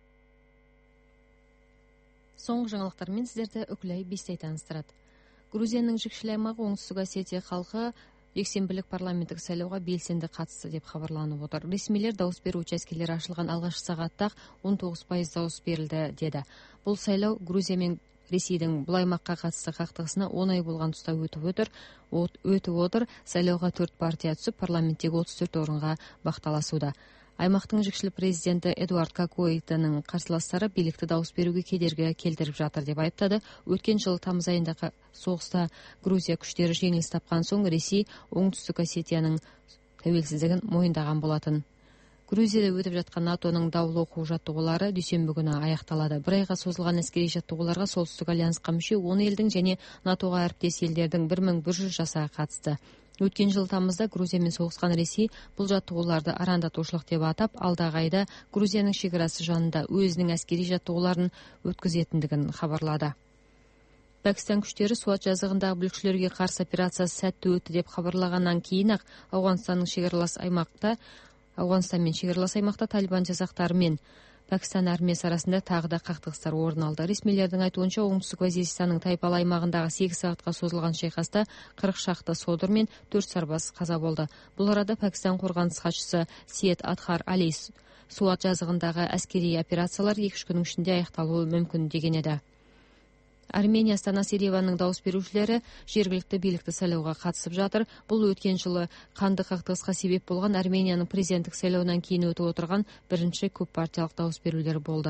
Соңғы жаңалықтармен сіздерді Үкілай Бестей таныстырады. Грузияның жікшіл аймағы Оңтүстік Осетия халқы жексенбілік парламенттік сайлауға белсенді қатысты деп хабарланып отыр. Ресмилер дауыс беру учаскелері ашылған алғашқы сағатта он тоғыз пайыз дауыс берілді деді. Бұл сайлау Грузия мен Ресейдің бұл аймаққа қатысты қақтығысына он ай болған тұста өтіп отыр. Өтіп отыр. Сайлауға төрт партия түсіп, парламенттегі отыз төрт орынға бақталасуда. Аймақтың жікшіл президенті Эдуард Какойтаның қарсыластары билікті дауыс беруге кедергі келтіріп жатыр деп айыптады. Өткен жылы тамыз айындағы соғыста Грузия күштері жеңіліс тапқан соң Ресей Оңтүстік Осетияның тәуелсіздігін мойындаған болатын. Грузияда өтіп жатқан НАТОның даулы оқу жаттығулары дүйсенбі күні аяқталады. Бір айға созылған әскери жаттығуларға Солтүстік альянсқа мүше он елдің және НАТОға әріптес елдердің бір мың бір жүз жасағы қатысты. Өткен жыл тамызда Грузиямен соғысқан Ресей бұл жаттығуларды арандатушылық деп атап, алдағы айда Грузияның шекарасы жанында өзінің әскери жаттығуларын өткізетіндігін хабарлады. Пәкістан күштері Суат жазығындағы бүлікшілерге қарсы операциясы сәтті өтті деп хабарлағаннан кейін-ақ Ауғанстанның шекаралас аймақта Ауғанстанмен шекаралас аймақта Талибан жасақтары мен Пәкістан армиясы арасында тағы да қақтығыстар орын алды. Ресмилердің айтуынша Оңтүстік Вазиристанның Тайпал аймағындағы сегіз сағатқа созылған шайқаста қырық шақты содыр мен төрт сарбаз қаза болды. Бұл арада Пәкістан қорғаныс хатшысы Сиет Адхар Али Суат жазығындағы әскери операциялар екі-үш күннің ішінде аяқталуы мүмкін деген еді. Армения астанасы Ереванның дауыс берушілері жергілікті билікті сайлауға қатысып жатыр. Бұл өткен жылы қанды қақтығысқа себеп болған Арменияның президенттік сайлауынан кейін өтіп отырған бірінші көп партиялық дауыс берулер болды.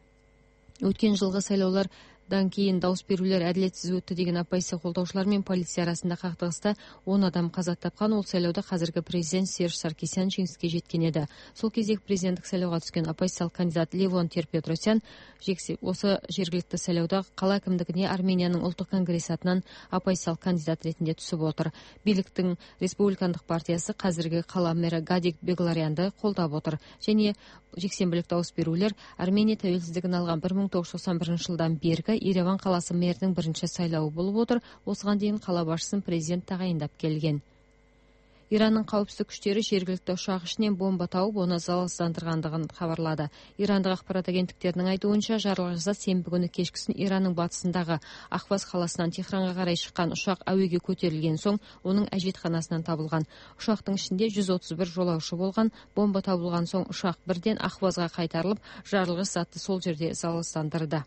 Өткен жылғы сайлаулардан кейін дауыс берулер әділетсіз өтті деген оппозиция қолдаушылар мен полиция арасында қақтығыста он адам қаза тапқан. Ол сайлауда қазіргі президент Серж Саркисян жеңіске жеткен еді. Сол кездегі президенттік сайлауға түскен оппозициялық кандидат Левон Терпетросян осы жергілікті сайлауда қала әкімдігіне Арменияның ұлттық конгресі атынан оппозициялық кандидат ретінде түсіп отыр. Биліктің республикандық партиясы қазіргі қала мэрі Гадик Бегларянды қолдап отыр. Және жексенбілік дауыс берулер Армения тәуелсіздігін алған бір мың тоғыз жүз тоқсан бірінші жылдан бергі Ереван қаласы мэрінің бірінші сайлауы болып отыр. Осыған дейін қала басшысын президент тағайындап келген. Иранның қауіпсіздік күштері жергілікті ұшақ ішінен бомба тауып, оны залалсыздандырғандығын хабарлады. Ирандық ақпарат агенттіктерінің айтуынша, жарылғыш зат сенбі күні кешкісін Иранның батысындағы Ахваз қаласынан Техранға қарай шыққан ұшақ әуеге көтерілген соң, оның әжетханасынан табылған. Ұшақтың ішінде жүз отыз бір жолаушы болған. Бомба табылған соң ұшақ бірден Ахвазға қайтарылып, жарылғыш затты сол жерде залалсыздандырды.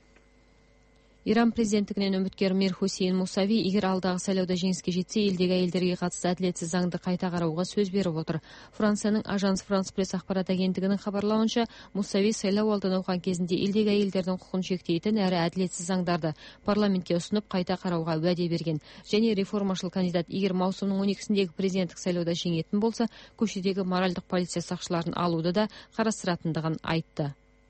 Иран президенттігінен үміткер Мир Хусейн Мусави, егер алдағы сайлауда жеңіске жетсе, елдегі әйелдерге қатысты әділетсіз заңды қайта қарауға сөз беріп отыр. Францияның Ажанс Франс пресс ақпарат агенттігінің хабарлауынша, Мусави сайлау алды науқан кезінде елдегі әйелдердің құқын шектейтін әрі әділетсіз заңдарды парламентке ұсынып қайта қарауға уәде берген. Және реформашыл кандидат егер маусымның он екісіндегі президенттік сайлауда жеңетін болса, көшедегі моральдық полиция сақшыларын алуды да қарастыратындығын айтты.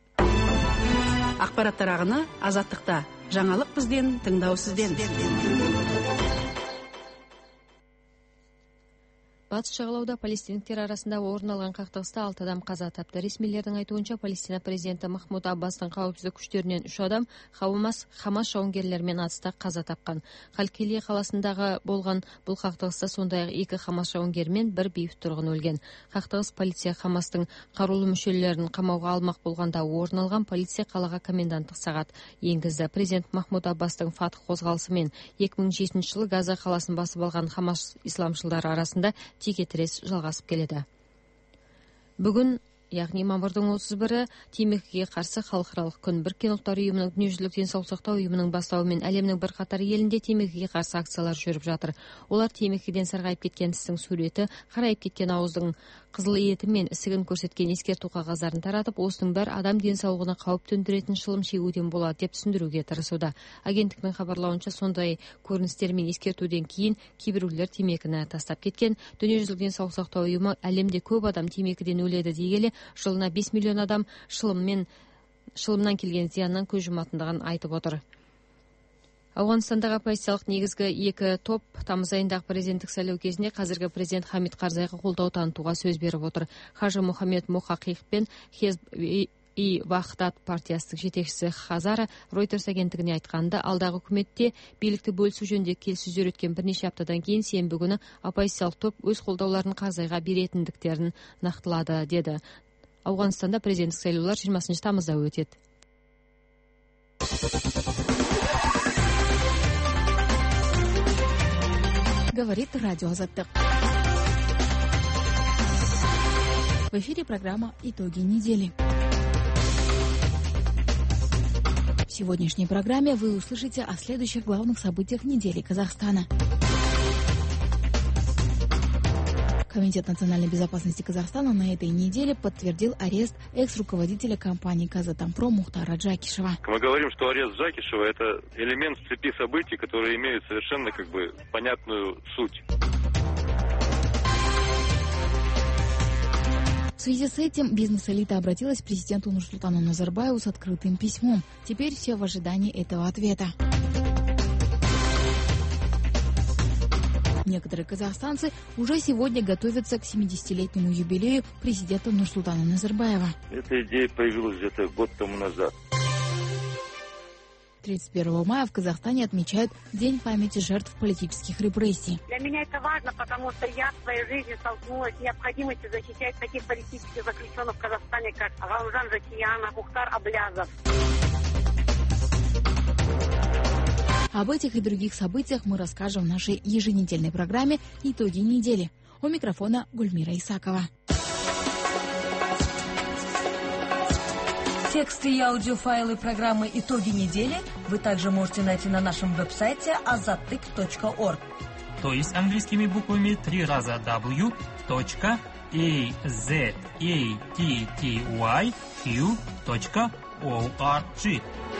Ақпараттар ағыны Азаттықта. Жаңалық бізден, тыңдау сізден. Батыс жағалауда палестиндіктер арасында орын алған қақтығыста алты адам қаза тапты. Ресмилердің айтуынша, Палестина президенті Махмуд Аббастың қауіпсіздік күштерінен үш адам Хамас Хамас жауынгерлерімен атыста қаза тапқан. Халкелия қаласындағы болған бұл қақтығыста сондай-ақ екі Хамас жауынгері мен бір бейбіт тұрғын өлген. Қақтығыс полиция Хамастың қарулы мүшелерін қамауға алмақ болғанда орын алған. Полиция қалаға коменданттық сағат енгізді. Президент Махмуд Аббастың Фатх қозғалысымен екі мың жетінші жылы Газа қаласын басып алған Хамас исламшылдары арасында текетірес жалғасып келеді. Бүгін яғни мамырдың отыз бірі темекіге қарсы халықаралық күн. Біріккен ұлттар ұйымының, дүниежүзілік денсаулық сақтау ұйымының бастауымен әлемнің бірқатар елінде темекіге қарсы акциялар жүріп жатыр. Олар темекіден сарғайып кеткен тістің суреті, қарайып кеткен ауыздың қызыл еті мен ісігін көрсеткен ескерту қағаздарын таратып, осының бәрі адам денсаулығына қауіп төндіретін шылым шегуден болады деп түсіндіруге тырысуда. Агенттіктің хабарлауынша, сондай көріністер мен ескертуден кейін кейбіреулер темекіні тастап кеткен. Дүниежүзілік денсаулық сақтау ұйымы әлемде көп адам темекіден өледі дегелі, жылына бес миллион адам шылыммен шылымнан келген зияннан көз жұматындығын айтып отыр. Ауғанстандағы оппозициялық негізгі екі топ тамыз айындағы президенттік сайлау кезінде қазіргі президент Хамид Карзайға қолдау танытуға сөз беріп отыр. Хажы Мухаммед Мохақиқ пен Хезб-и Вахдат партиясының жетекшісі Хазара Reuters агенттігіне айтқанда, алдағы үкіметте билікті бөлісу жөнінде келіссөздер өткен бірнеше аптадан кейін сенбі күні оппозициялық топ өз қолдауларын Карзайға беретіндіктерін нақтылады деді. Ауғанстанда президенттік сайлаулар жиырмасыншы тамызда өтеді. Говорит радио Азаттык. В эфире программа «Итоги недели». В сегодняшней программе вы услышите о следующих главных событиях недели Казахстана. Комитет национальной безопасности Казахстана на этой неделе подтвердил арест экс-руководителя компании «Казатомпром» Мухтара Джакишева. Мы говорим, что арест Джакишева – это элемент в цепи событий, которые имеют совершенно как бы понятную суть. В связи с этим бизнес-элита обратилась к президенту Нурсултану Назарбаеву с открытым письмом. Теперь все в ожидании этого ответа. Некоторые казахстанцы уже сегодня готовятся к семидесятилетнему юбилею президента Нурсултана Назарбаева. Эта идея появилась где-то год тому назад. тридцать первого мая в Казахстане отмечают День памяти жертв политических репрессий. Для меня это важно, потому что я в своей жизни столкнулась с необходимостью защищать таких политических заключенных в Казахстане, как Гаужан Закиянов, Мухтар Аблязов. Об этих и других событиях мы расскажем в нашей еженедельной программе «Итоги недели». У микрофона Гульмира Исакова. Тексты и аудиофайлы программы «Итоги недели» вы также можете найти на нашем веб-сайте азаттык точка орг. То есть английскими буквами три раза дабл ю точка азаттык точка орг.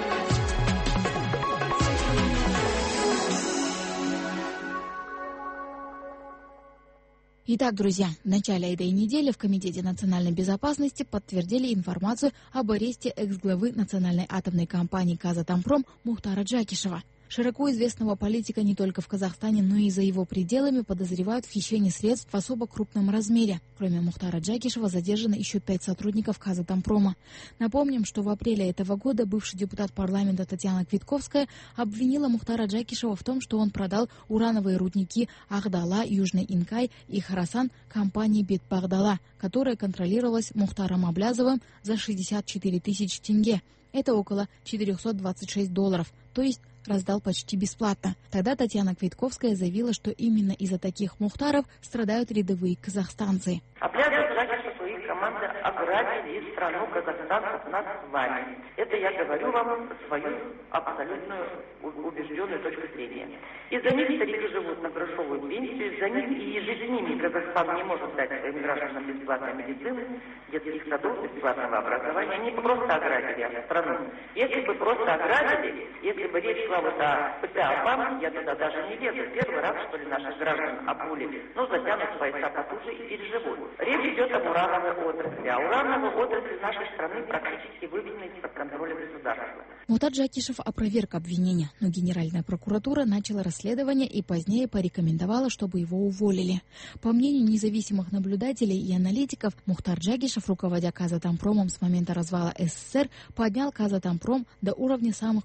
Итак, друзья, в начале этой недели в Комитете национальной безопасности подтвердили информацию об аресте экс-главы национальной атомной компании «Казатомпром» Мухтара Джакишева. Широко известного политика не только в Казахстане, но и за его пределами подозревают в хищении средств в особо крупном размере. Кроме Мухтара Джакишева задержано еще пять сотрудников «Казатомпрома». Напомним, что в апреле этого года бывший депутат парламента Татьяна Квитковская обвинила Мухтара Джакишева в том, что он продал урановые рудники Ахдала, Южный Инкай и Харасан компании Бетбагдала, которая контролировалась Мухтаром Аблязовым за шестьдесят четыре тысячи тенге. Это около четыреста двадцать шесть долларов, то есть раздал почти бесплатно. Тогда Татьяна Квитковская заявила, что именно из-за таких Мухтаров страдают рядовые казахстанцы. Команда ограбили страну Казахстан от нас с вами. Это я говорю вам свою абсолютную убежденную точку зрения. Из-за них старики живут на грошовую пенсию, из-за них и ежедневно Казахстан не может дать своим гражданам бесплатной медицины, детских садов, бесплатного образования. Они просто ограбили страну. Если бы просто ограбили, если бы речь шла вот о ПТА-ПАМ, я туда даже не лезу. Первый раз, что ли, наших граждан обули, но затянут пояса потуже и переживут. Речь идет об урановой отрасли, а урановая отрасль нашей страны практически выведена из-под контроля государства. Мухтар Джакишев опроверг обвинения, но Генеральная прокуратура начала расследование и позднее порекомендовала, чтобы его уволили. По мнению независимых наблюдателей и аналитиков, Мухтар Джакишев, руководя Казатомпромом с момента развала СССР, поднял Казатомпром до уровня самых крупных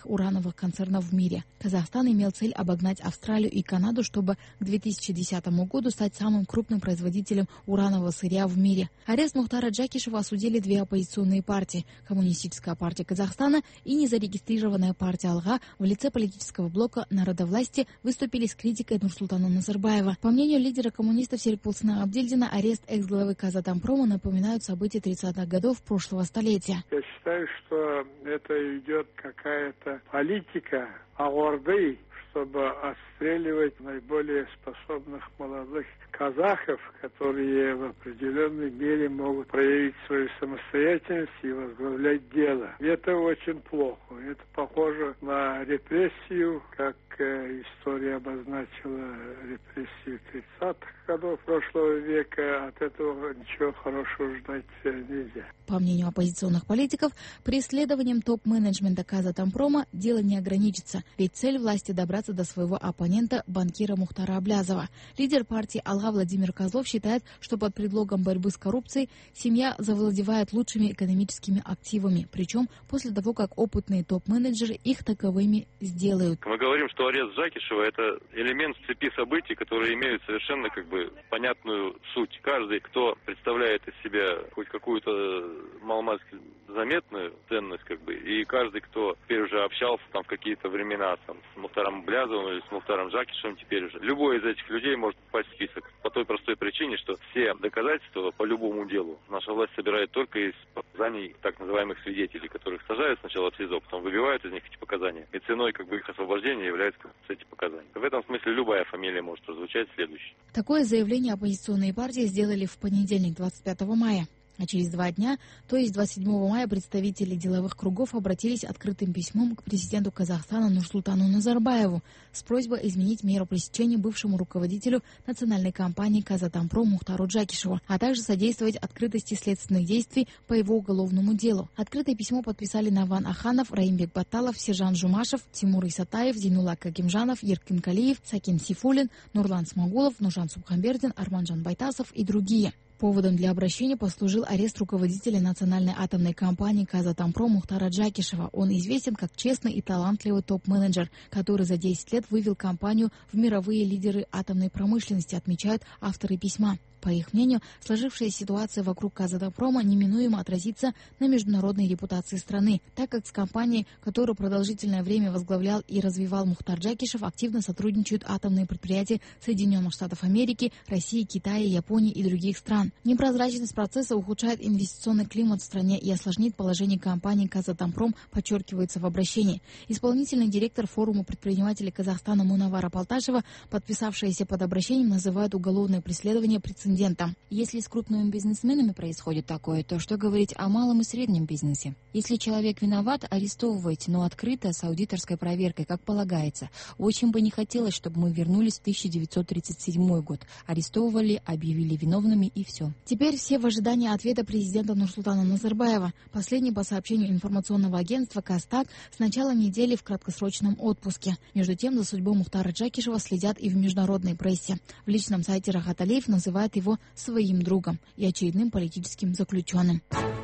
урановых концернов в мире. Казахстан имел цель обогнать Австралию и Канаду, чтобы к две тысячи десятому году стать самым крупным производителем уранового сырья в мире. Арест Мухтара Джакишева осудили две оппозиционные партии – Коммунистическая партия Казахстана и незарегистрированная партия «Алга» в лице политического блока народовластия выступили с критикой Нурсултана Назарбаева. По мнению лидера коммунистов Серикпулсына Абдельдина, арест экс-главы Казатомпрома напоминают события тридцатых годов прошлого столетия. Я считаю, что это идет какая-то политика Алорды, чтобы отстреливать наиболее способных молодых казахов, которые в определенной мере могут проявить свою самостоятельность и возглавлять дело. И это очень плохо. Это похоже на репрессию, как э, история обозначила репрессию тридцатых годов прошлого века. От этого ничего хорошего ждать нельзя. По мнению оппозиционных политиков, преследованием топ-менеджмента Казатомпрома дело не ограничится, ведь цель власти добраться до своего оппонента, банкира Мухтара Аблязова. Лидер партии «Алга» Владимир Козлов считает, что под предлогом борьбы с коррупцией семья завладевает лучшими экономическими активами, причем после того, как опытные топ-менеджеры их таковыми сделают. Мы говорим, что арест Джакишева – это элемент в цепи событий, которые имеют совершенно как бы понятную суть. Каждый, кто представляет из себя хоть какую-то маломальски заметную ценность, как бы, и каждый, кто теперь уже общался там в какие-то времена там, с Мухтаром Аблязовым или с Мухтаром Джакишевым теперь уже, любой из этих людей может попасть в список. По той простой причине, что все доказательства по любому делу наша власть собирает только из показаний так называемых свидетелей, которых сажают сначала в СИЗО, потом выбивают из них эти показания. И ценой как бы их освобождения являются эти показания. В этом смысле любая фамилия может прозвучать следующей. Такое заявление оппозиционные партии сделали в понедельник, двадцать пятого мая. А через два дня, то есть двадцать седьмого мая, представители деловых кругов обратились открытым письмом к президенту Казахстана Нурсултану Назарбаеву с просьбой изменить меру пресечения бывшему руководителю национальной компании «Казатомпром» Мухтару Джакишеву, а также содействовать открытости следственных действий по его уголовному делу. Открытое письмо подписали Наван Аханов, Раимбек Баталов, Сержан Жумашев, Тимур Исатаев, Зейнулла Кагимжанов, Еркин Калиев, Сакин Сифулин, Нурлан Смагулов, Нуржан Субхамбердин, Арманжан Байтасов и другие. Поводом для обращения послужил арест руководителя национальной атомной компании «Казатомпром» Мухтара Джакишева. Он известен как честный и талантливый топ-менеджер, который за десять лет вывел компанию в мировые лидеры атомной промышленности, отмечают авторы письма. По их мнению, сложившаяся ситуация вокруг Казатомпрома неминуемо отразится на международной репутации страны, так как с компанией, которую продолжительное время возглавлял и развивал Мухтар Джакишев, активно сотрудничают атомные предприятия Соединенных Штатов Америки, России, Китая, Японии и других стран. Непрозрачность процесса ухудшает инвестиционный климат в стране и осложнит положение компании «Казатомпром», подчеркивается в обращении. Исполнительный директор форума предпринимателей Казахстана Мунавара Палташева, подписавшаяся под обращением, называет уголовное преследование прецедентом. Если с крупными бизнесменами происходит такое, то что говорить о малом и среднем бизнесе? Если человек виноват, арестовывайте, но открыто, с аудиторской проверкой, как полагается. Очень бы не хотелось, чтобы мы вернулись в тысяча девятьсот тридцать седьмой год. Арестовывали, объявили виновными и все. Теперь все в ожидании ответа президента Нурсултана Назарбаева. Последний, по сообщению информационного агентства «Кастак», с начала недели в краткосрочном отпуске. Между тем, за судьбу Мухтара Джакишева следят и в международной прессе. В личном сайте Рахат Алиев называет его своим другом и очередным политическим заключенным.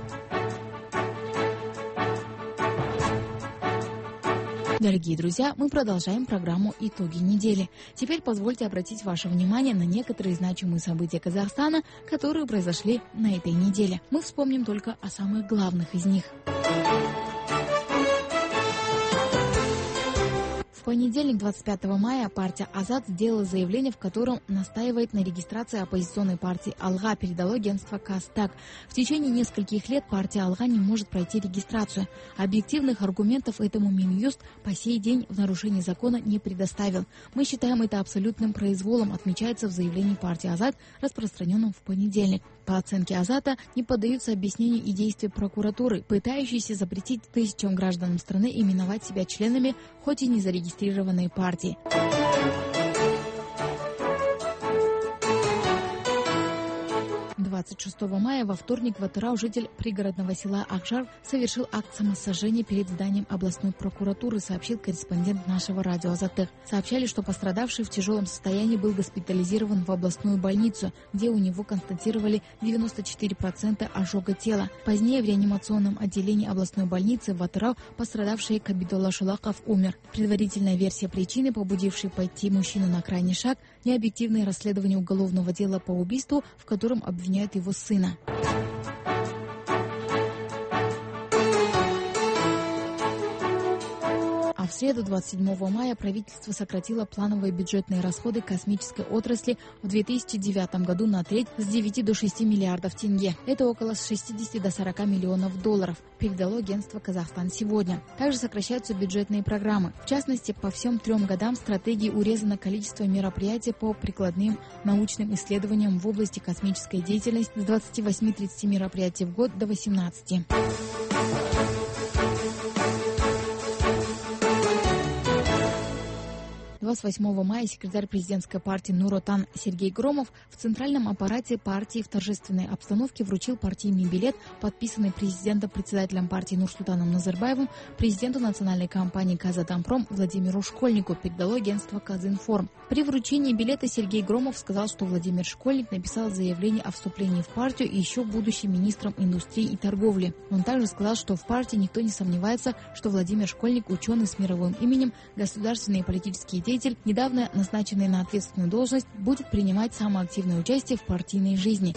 Дорогие друзья, мы продолжаем программу «Итоги недели». Теперь позвольте обратить ваше внимание на некоторые значимые события Казахстана, которые произошли на этой неделе. Мы вспомним только о самых главных из них. В понедельник, двадцать пятого мая, партия «Азат» сделала заявление, в котором настаивает на регистрации оппозиционной партии «Алга», передало агентство «Кастак». В течение нескольких лет партия «Алга» не может пройти регистрацию. Объективных аргументов этому Минюст по сей день в нарушении закона не предоставил. Мы считаем это абсолютным произволом, отмечается в заявлении партии «Азат», распространенном в понедельник. По оценке «Азата», не поддаются объяснению и действия прокуратуры, пытающейся запретить тысячам гражданам страны именовать себя членами хоть и не зарегистрированной партии. двадцать шестого мая во вторник в Атырау житель пригородного села Акжар совершил акт самосожжения перед зданием областной прокуратуры, сообщил корреспондент нашего радио «Азаттык». Сообщали, что пострадавший в тяжелом состоянии был госпитализирован в областную больницу, где у него констатировали девяносто четыре процента ожога тела. Позднее в реанимационном отделении областной больницы в Атырау пострадавший Кабидолла Шулаков умер. Предварительная версия причины, побудившей пойти мужчину на крайний шаг, необъективное расследование уголовного дела по убийству, в котором обвиняют его сына. В среду двадцать седьмого мая правительство сократило плановые бюджетные расходы космической отрасли в две тысячи девятом году на треть с девяти до шести миллиардов тенге. Это около с шестидесяти до сорока миллионов долларов, передало агентство «Казахстан сегодня». Также сокращаются бюджетные программы. В частности, по всем трем годам стратегии урезано количество мероприятий по прикладным научным исследованиям в области космической деятельности с двадцати восьми-тридцати мероприятий в год до восемнадцати. двадцать восьмого мая секретарь президентской партии Нур-Отан Сергей Громов в центральном аппарате партии в торжественной обстановке вручил партийный билет, подписанный президентом-председателем партии Нурсултаном Назарбаевым, президенту национальной компании «Казатомпром» Владимиру Школьнику, передало агентство «Казинформ». При вручении билета Сергей Громов сказал, что Владимир Школьник написал заявление о вступлении в партию и еще будучи министром индустрии и торговли. Он также сказал, что в партии никто не сомневается, что Владимир Школьник, ученый с мировым именем, государственный и политический деятель, недавно назначенный на ответственную должность, будет принимать самое активное участие в партийной жизни.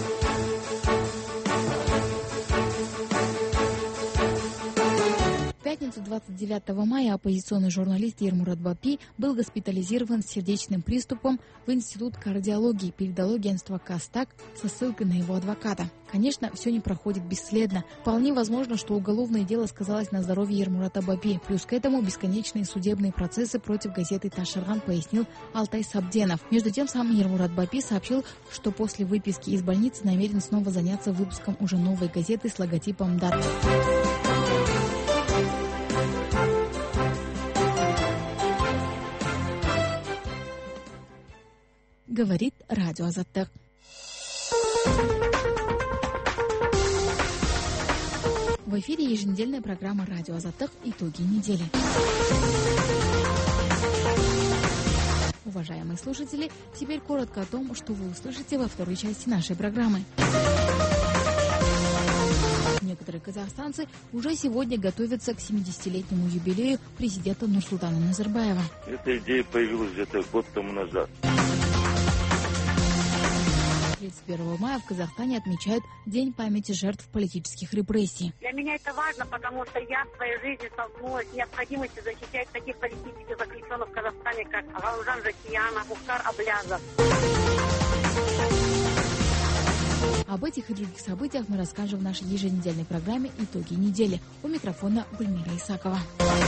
В пятницу двадцать девятого мая оппозиционный журналист Ермурат Бапи был госпитализирован с сердечным приступом в Институт кардиологии, передало агентство «Кастак» со ссылкой на его адвоката. Конечно, все не проходит бесследно. Вполне возможно, что уголовное дело сказалось на здоровье Ермурата Бапи. Плюс к этому бесконечные судебные процессы против газеты «Ташарган», пояснил Алтай Сабденов. Между тем, сам Ермурат Бапи сообщил, что после выписки из больницы намерен снова заняться выпуском уже новой газеты с логотипом ДАТ. Говорит радио «Азаттык». В эфире еженедельная программа «Радио Азаттык. Итоги недели». Уважаемые слушатели, теперь коротко о том, что вы услышите во второй части нашей программы. Некоторые казахстанцы уже сегодня готовятся к семидесятилетнему юбилею президента Нурсултана Назарбаева. Эта идея появилась где-то год тому назад. тридцать первого мая в Казахстане отмечают День памяти жертв политических репрессий. Для меня это важно, потому что я в своей жизни столкнулась с необходимостью защищать таких политических заключенных в Казахстане, как Гаужан Жакияна, Мухтар Аблязов. Об этих и других событиях мы расскажем в нашей еженедельной программе «Итоги недели». У микрофона Гульмира Исакова.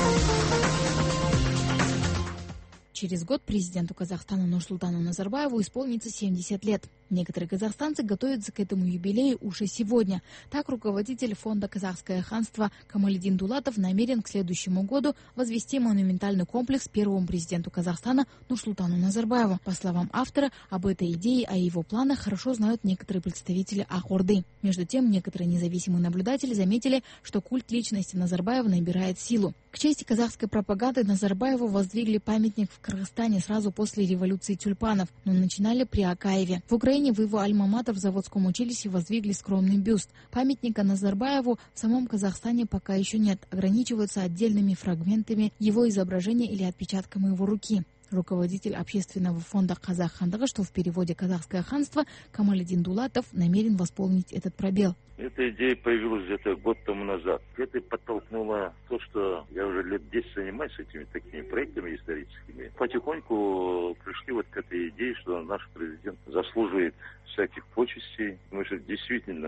Через год президенту Казахстана Нурсултану Назарбаеву исполнится семьдесят лет. Некоторые казахстанцы готовятся к этому юбилею уже сегодня. Так, руководитель фонда «Казахское ханство» Камалидин Дулатов намерен к следующему году возвести монументальный комплекс первому президенту Казахстана Нурсултану Назарбаеву. По словам автора, об этой идее, о его планах хорошо знают некоторые представители Ак-Орды. Между тем, некоторые независимые наблюдатели заметили, что культ личности Назарбаева набирает силу. К чести казахской пропаганды Назарбаеву воздвигли памятник в Кыргызстане сразу после революции тюльпанов, но начинали при Акаеве. В Украине в его альма-матер в заводском училище воздвигли скромный бюст. Памятника Назарбаеву в самом Казахстане пока еще нет, ограничиваются отдельными фрагментами его изображения или отпечатками его руки. Руководитель общественного фонда «Казах хандығы», что в переводе «Казахское ханство», Камалидин Дулатов намерен восполнить этот пробел. Эта идея появилась где-то год тому назад. Это подтолкнуло то, что я уже лет десять занимаюсь этими такими проектами историческими. Потихоньку пришли вот к этой идее, что наш президент заслуживает всяких почестей. Мы же действительно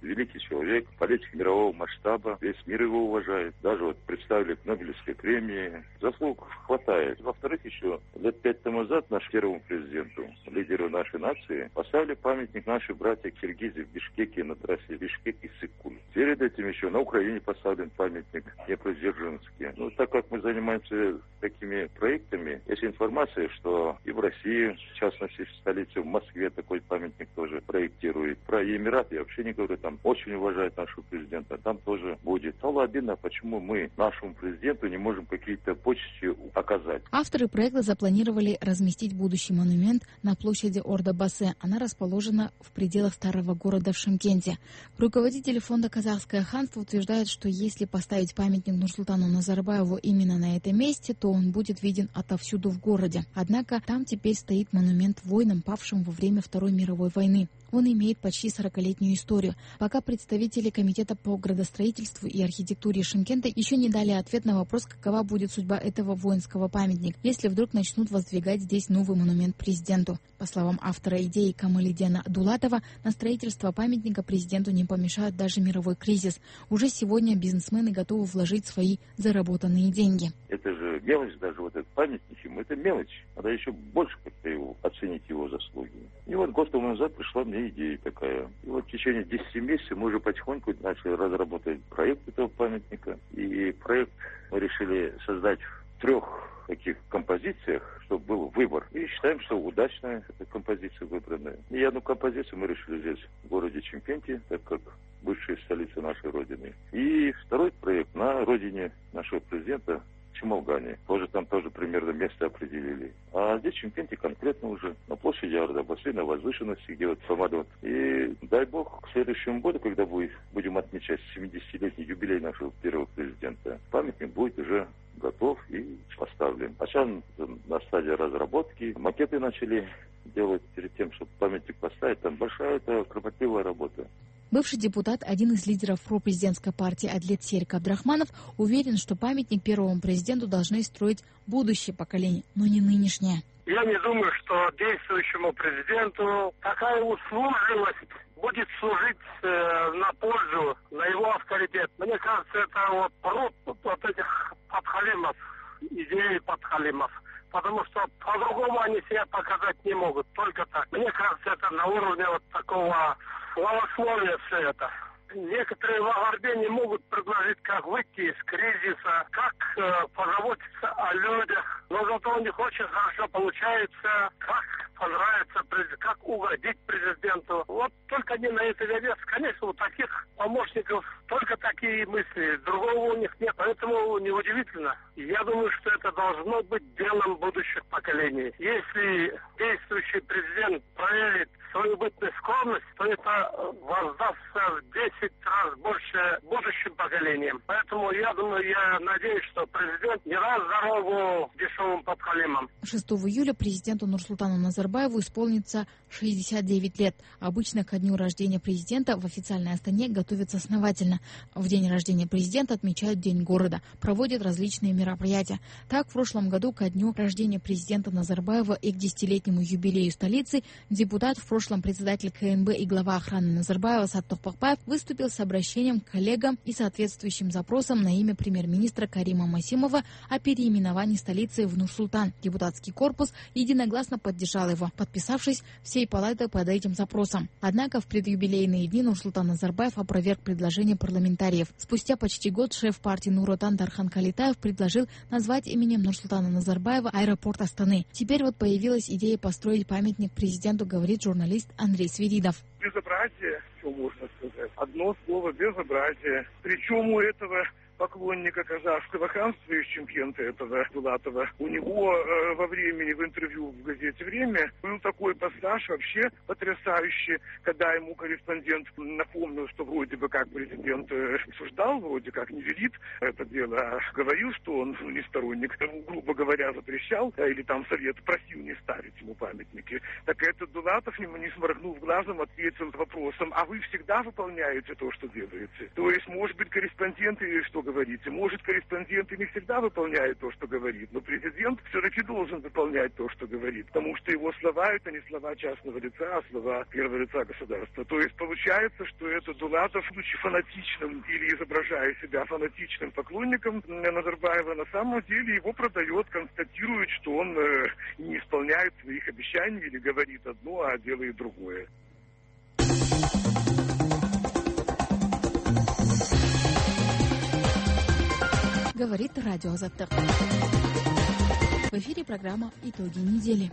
великий человек, политик мирового масштаба, весь мир его уважает. Даже вот представили к Нобелевской премии. Заслуг хватает. Во-вторых, еще лет пять тому назад нашему первому президенту, лидеру нашей нации, поставили памятник наши братья киргизы в Бишкеке на трассе Бишкек-Иссык-Куль. Перед этим еще на Украине поставлен памятник Днепродзержинске. Ну, так как мы занимаемся такими проектами, есть информация, что и в России, в частности, в столице, в Москве такой памятник тоже проектирует. Про Эмираты я вообще не говорю, там очень уважают нашего президента, там тоже будет. Стало обидно, почему мы нашему президенту не можем какие-то почести оказать. Авторы проекта запланировали разместить будущий монумент на площади Орда-Басе. Она расположена в пределах старого города в Шымкенте. Руководители фонда «Казахское ханство» утверждают, что если поставить памятник Нурсултану Назарбаеву именно на этом месте, то он будет виден отовсюду в городе. Однако там теперь стоит монумент воинам, павшим во время Второй мировой войны. Он имеет почти сорокалетнюю историю. Пока представители Комитета по градостроительству и архитектуре Шымкента еще не дали ответ на вопрос, какова будет судьба этого воинского памятника, если вдруг начнут воздвигать здесь новый монумент президенту. По словам автора идеи Камалидена Дулатова, на строительство памятника президенту не помешает даже мировой кризис. Уже сегодня бизнесмены готовы вложить свои заработанные деньги. Это же мелочь, даже вот этот памятник ему, это мелочь. Надо еще больше как-то его, оценить его заслуги. И вот год тому назад пришла мне идея такая. И вот в течение десяти месяцев мы уже потихоньку начали разработать проект этого памятника. И проект мы решили создать в трех таких композициях, чтобы был выбор. И считаем, что удачная эта композиция выбранная. И одну композицию мы решили здесь, в городе Чимкенте, так как бывшая столица нашей Родины. И второй проект на родине нашего президента, Чималгане. Тоже там тоже примерно место определили. А здесь в Чимкенте конкретно уже на площади Орда-Басе, на возвышенности, где вот самолет. И дай бог, к следующему году, когда будет, будем отмечать семидесятилетний юбилей нашего первого президента, памятник будет уже готов и поставлен. А сейчас на стадии разработки макеты начали делать перед тем, чтобы памятник поставить. Там большая это кропотливая работа. Бывший депутат, один из лидеров пропрезидентской партии Адлет Серик Абдрахманов, уверен, что памятник первому президенту должны строить будущее поколение, но не нынешнее. Я не думаю, что действующему президенту такая услужливость будет служить э, на пользу, на его авторитет. Мне кажется, это вот пруд вот этих подхалимов, идеи подхалимов. Потому что по-другому они себя показать не могут, только так. Мне кажется, это на уровне вот такого словословия все это. Некоторые в Агарбе не могут предложить, как выйти из кризиса, как э, позаботиться о людях. Но зато у них очень хорошо получается, как понравится, как угодить президенту. Вот только они на это ведутся. Конечно, у таких помощников только такие мысли. Другого у них нет, поэтому неудивительно. Я думаю, что это должно быть делом будущих поколений. Если действующий президент проявит свою бытность скромность, то это воздастся в десять раз больше будущим поколениям. Поэтому я думаю, я надеюсь, что президент не даст дорогу дешевым подхалимам. шестого июля президенту Нурсултану Назарбаеву исполнится шестьдесят девять лет. Обычно ко дню рождения президента в официальной Астане готовятся основательно. В день рождения президента отмечают День города, проводят различные мероприятия. Так, в прошлом году ко дню рождения президента Назарбаева и к десятилетнему юбилею столицы депутат, в прошлом председатель КНБ и глава охраны Назарбаева Саттох Пакпаев выступил с обращением к коллегам и соответствующим запросом на имя премьер-министра Карима Масимова о переименовании столицы в Нур-Султан. Депутатский корпус единогласно поддержал его, подписавшись всей палатой под этим запросом. Однако в предюбилейные дни Нурсултан Назарбаев опроверг предложение парламентариев. Спустя почти год шеф партии Нур-Отан Дархан Калитаев предложил назвать именем Нурсултана Назарбаева аэропорт Астаны. Теперь вот появилась идея построить памятник президенту, говорит журналист Андрей Свиридов. Безобразие, что можно сказать. Одно слово — безобразие. Причем у этого поклонника казахского ханства из Чимкента, этого Дулатова, у него э, во времени в интервью в газете «Время» был такой пассаж вообще потрясающий, когда ему корреспондент напомнил, что вроде бы как президент э, осуждал, вроде как не велит это дело, а говорил, что он ну, не сторонник, грубо говоря, запрещал, а, или там совет просил не ставить ему памятники. Так этот Дулатов, ему не сморгнув глазом, ответил вопросом: а вы всегда выполняете то, что делаете? То есть, может быть, корреспонденты, что говорить. И, может, корреспондент и не всегда выполняет то, что говорит, но президент все-таки должен выполнять то, что говорит, потому что его слова — это не слова частного лица, а слова первого лица государства. То есть получается, что это Дулатов, будучи фанатичным или изображая себя фанатичным поклонником Назарбаева, на самом деле его продает, констатирует, что он э, не исполняет своих обещаний или говорит одно, а делает другое. Говорит радио Азаттык. В эфире программа «Итоги недели».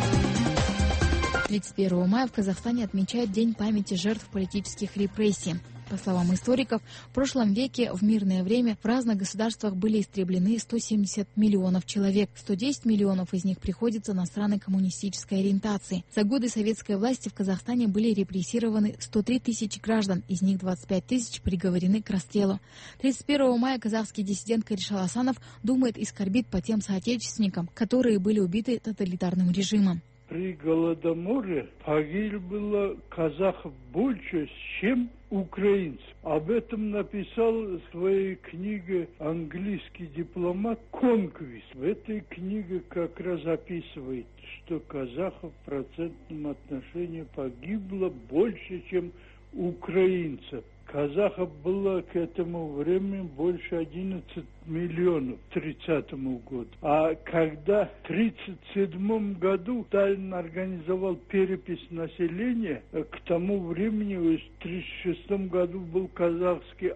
тридцать первого мая в Казахстане отмечают День памяти жертв политических репрессий. По словам историков, в прошлом веке в мирное время в разных государствах были истреблены сто семьдесят миллионов человек. сто десять миллионов из них приходится на страны коммунистической ориентации. За годы советской власти в Казахстане были репрессированы сто три тысячи граждан, из них двадцать пять тысяч приговорены к расстрелу. тридцать первого мая казахский диссидент Каришал Асанов думает и скорбит по тем соотечественникам, которые были убиты тоталитарным режимом. При Голодоморе погибло казахов больше, чем украинцев. Об этом написал в своей книге английский дипломат Конквист. В этой книге как раз описывает, что казахов в процентном отношении погибло больше, чем украинцев. Казахов было к этому времени больше одиннадцати миллионов к тридцатому году. А когда в тридцать седьмом году Сталин организовал перепись населения, к тому времени в тридцать шестом году был казахский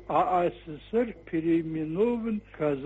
АССР переименован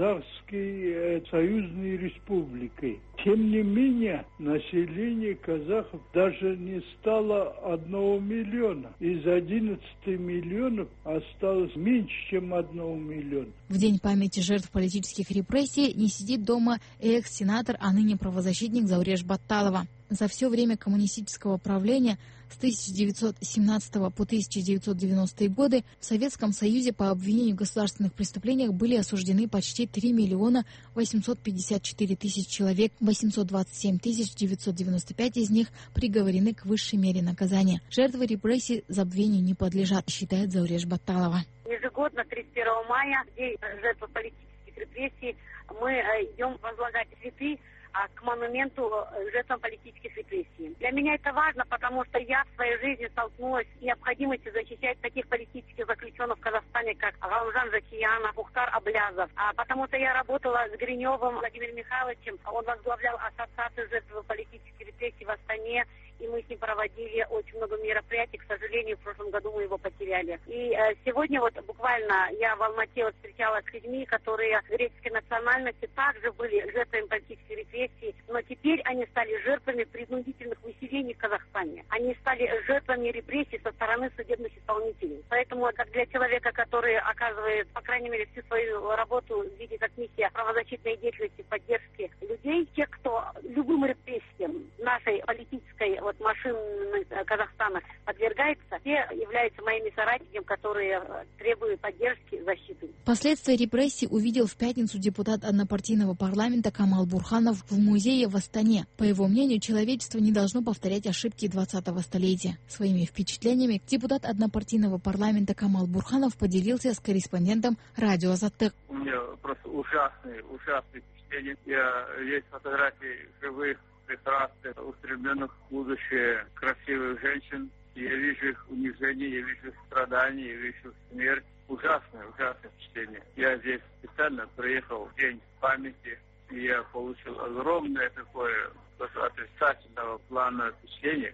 Казахской союзной республикой. Тем не менее, население казахов даже не стало одного миллиона. Из одиннадцати миллионов осталось меньше, чем одного миллиона. В День памяти жертв политических репрессий не сидит дома экс-сенатор, а ныне правозащитник Зауреш Батталова. За все время коммунистического правления с тысяча девятьсот семнадцатого по тысяча девятьсот девяностые годы в Советском Союзе по обвинению в государственных преступлениях были осуждены почти три миллиона восемьсот пятьдесят четыре тысячи человек, восемьсот двадцать семь тысяч девятьсот девяносто пять из них приговорены к высшей мере наказания. Жертвы репрессий забвению не подлежат, считает Зауреш Батталова. Ежегодно тридцать первого мая, день жертв политических репрессий, мы идем возлагать цветы к монументу жертвам политических репрессий. Для меня это важно, потому что я в своей жизни столкнулась с необходимостью защищать таких политических заключенных в Казахстане, как Гаужан Закиянов, Ухтар Аблязов. А потому что я работала с Гриневым Владимиром Михайловичем, он возглавлял ассоциацию жертв политических репрессий в Астане, и мы с ним проводили очень много мероприятий. К сожалению, в прошлом году мы его потеряли. И э, сегодня вот буквально я в Алмате вот встречалась с людьми, которые греческой национальности также были жертвами политических репрессий, но теперь они стали жертвами принудительных выселений в Казахстане. Они стали жертвами репрессий со стороны судебных исполнителей. Поэтому, как для человека, который оказывает, по крайней мере, всю свою работу в виде как миссия правозащитной деятельности, поддержки людей, те, кто любым репрессиям нашей политической вот машины Казахстана подвергается, те являются моими соратниками, которые требуют поддержки, защиты. Последствия репрессий увидел в пятницу депутат однопартийного парламента Камал Бурханов в музее в Астане. По его мнению, человечество не должно повторять ошибки двадцатого столетия. Своими впечатлениями депутат однопартийного парламента Камал Бурханов поделился с корреспондентом радио Азаттык. У меня просто ужасные, ужасные впечатления. Я, есть фотографии живых, прекрасных, устремленных в будущее красивых женщин. Я вижу их унижение, я вижу их страдания, я вижу смерть. Ужасное, ужасное впечатление. Я здесь специально приехал в день памяти, и я получил огромное такое отрицательного плана впечатление.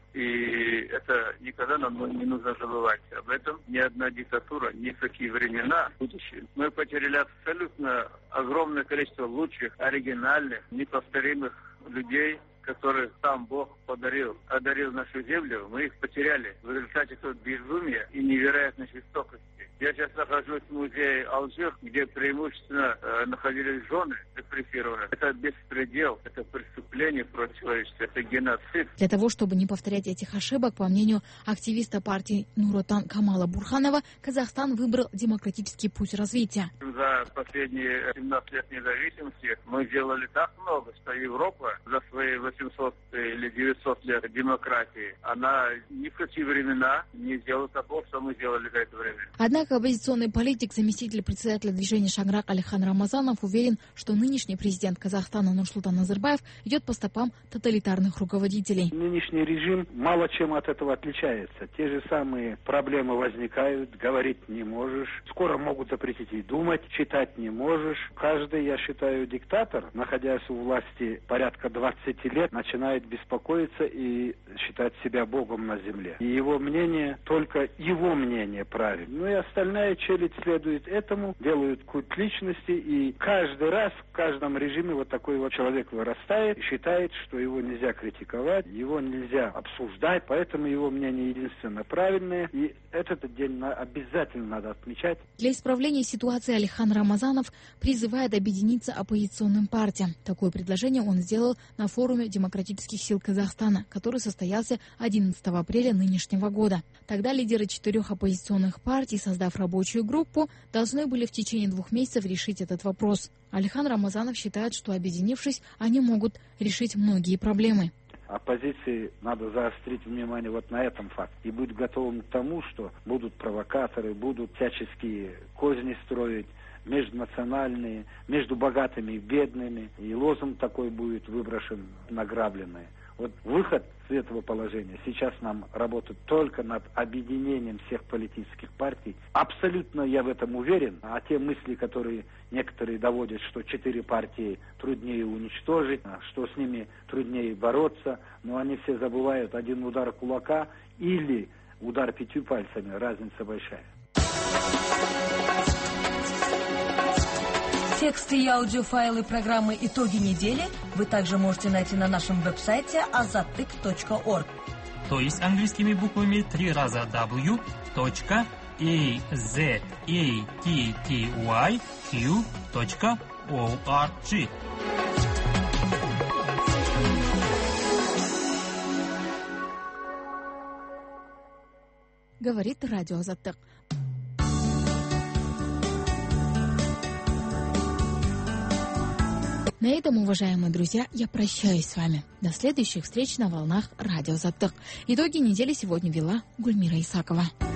И это никогда нам не нужно забывать. Об этом ни одна диктатура, ни в какие времена будущее. Мы потеряли абсолютно огромное количество лучших, оригинальных, неповторимых людей, которых сам Бог подарил, одарил нашу землю, мы их потеряли в результате этого безумия и невероятной жестокости. Я сейчас нахожусь в музее Алжир, где преимущественно э, находились жены репрессированных. Это беспредел, это преступление против человечества, это геноцид. Для того, чтобы не повторять этих ошибок, по мнению активиста партии Нур-Отан Камала Бурханова, Казахстан выбрал демократический путь развития. За последние семнадцать лет независимости мы сделали так много, что Европа за свои восемьсот или девятьсот лет демократии, она ни в какие времена не сделала того, что мы сделали за это время. Однако Однако оппозиционный политик, заместитель председателя движения «Шаграк» Алихан Рамазанов уверен, что нынешний президент Казахстана Нурсултан Назарбаев идет по стопам тоталитарных руководителей. Нынешний режим мало чем от этого отличается. Те же самые проблемы возникают, говорить не можешь, скоро могут запретить и думать, читать не можешь. Каждый, я считаю, диктатор, находясь у власти порядка двадцати лет, начинает беспокоиться и считать себя богом на земле. И его мнение, только его мнение правильно. Ну и остальная челядь следует этому, делают культ личности, и каждый раз в каждом режиме вот такой вот человек вырастает и считает, что его нельзя критиковать, его нельзя обсуждать, поэтому его мнение единственно правильное, и этот день обязательно надо отмечать. Для исправления ситуации Алихан Рамазанов призывает объединиться оппозиционным партиям. Такое предложение он сделал на форуме демократических сил Казахстана, который состоялся одиннадцатого апреля нынешнего года. Тогда лидеры четырех оппозиционных партий, создав рабочую группу, должны были в течение двух месяцев решить этот вопрос. Алихан Рамазанов считает, что объединившись, они могут решить многие проблемы. Оппозиции надо заострить внимание вот на этом факте и быть готовым к тому, что будут провокаторы, будут всяческие козни строить, межнациональные, между богатыми и бедными, и лозунг такой будет выброшен награбленные. Вот выход из этого положения сейчас нам работать только над объединением всех политических партий. Абсолютно я в этом уверен. А те мысли, которые некоторые доводят, что четыре партии труднее уничтожить, что с ними труднее бороться, но они все забывают один удар кулака или удар пятью пальцами. Разница большая. Тексты и аудиофайлы программы «Итоги недели» вы также можете найти на нашем веб-сайте азаттык точка орг. То есть английскими буквами три раза w точка a z a t t y q точка org. Говорит радио Азаттык. На этом, уважаемые друзья, я прощаюсь с вами. До следующих встреч на волнах радио Азаттык. Итоги недели сегодня вела Гульмира Исакова.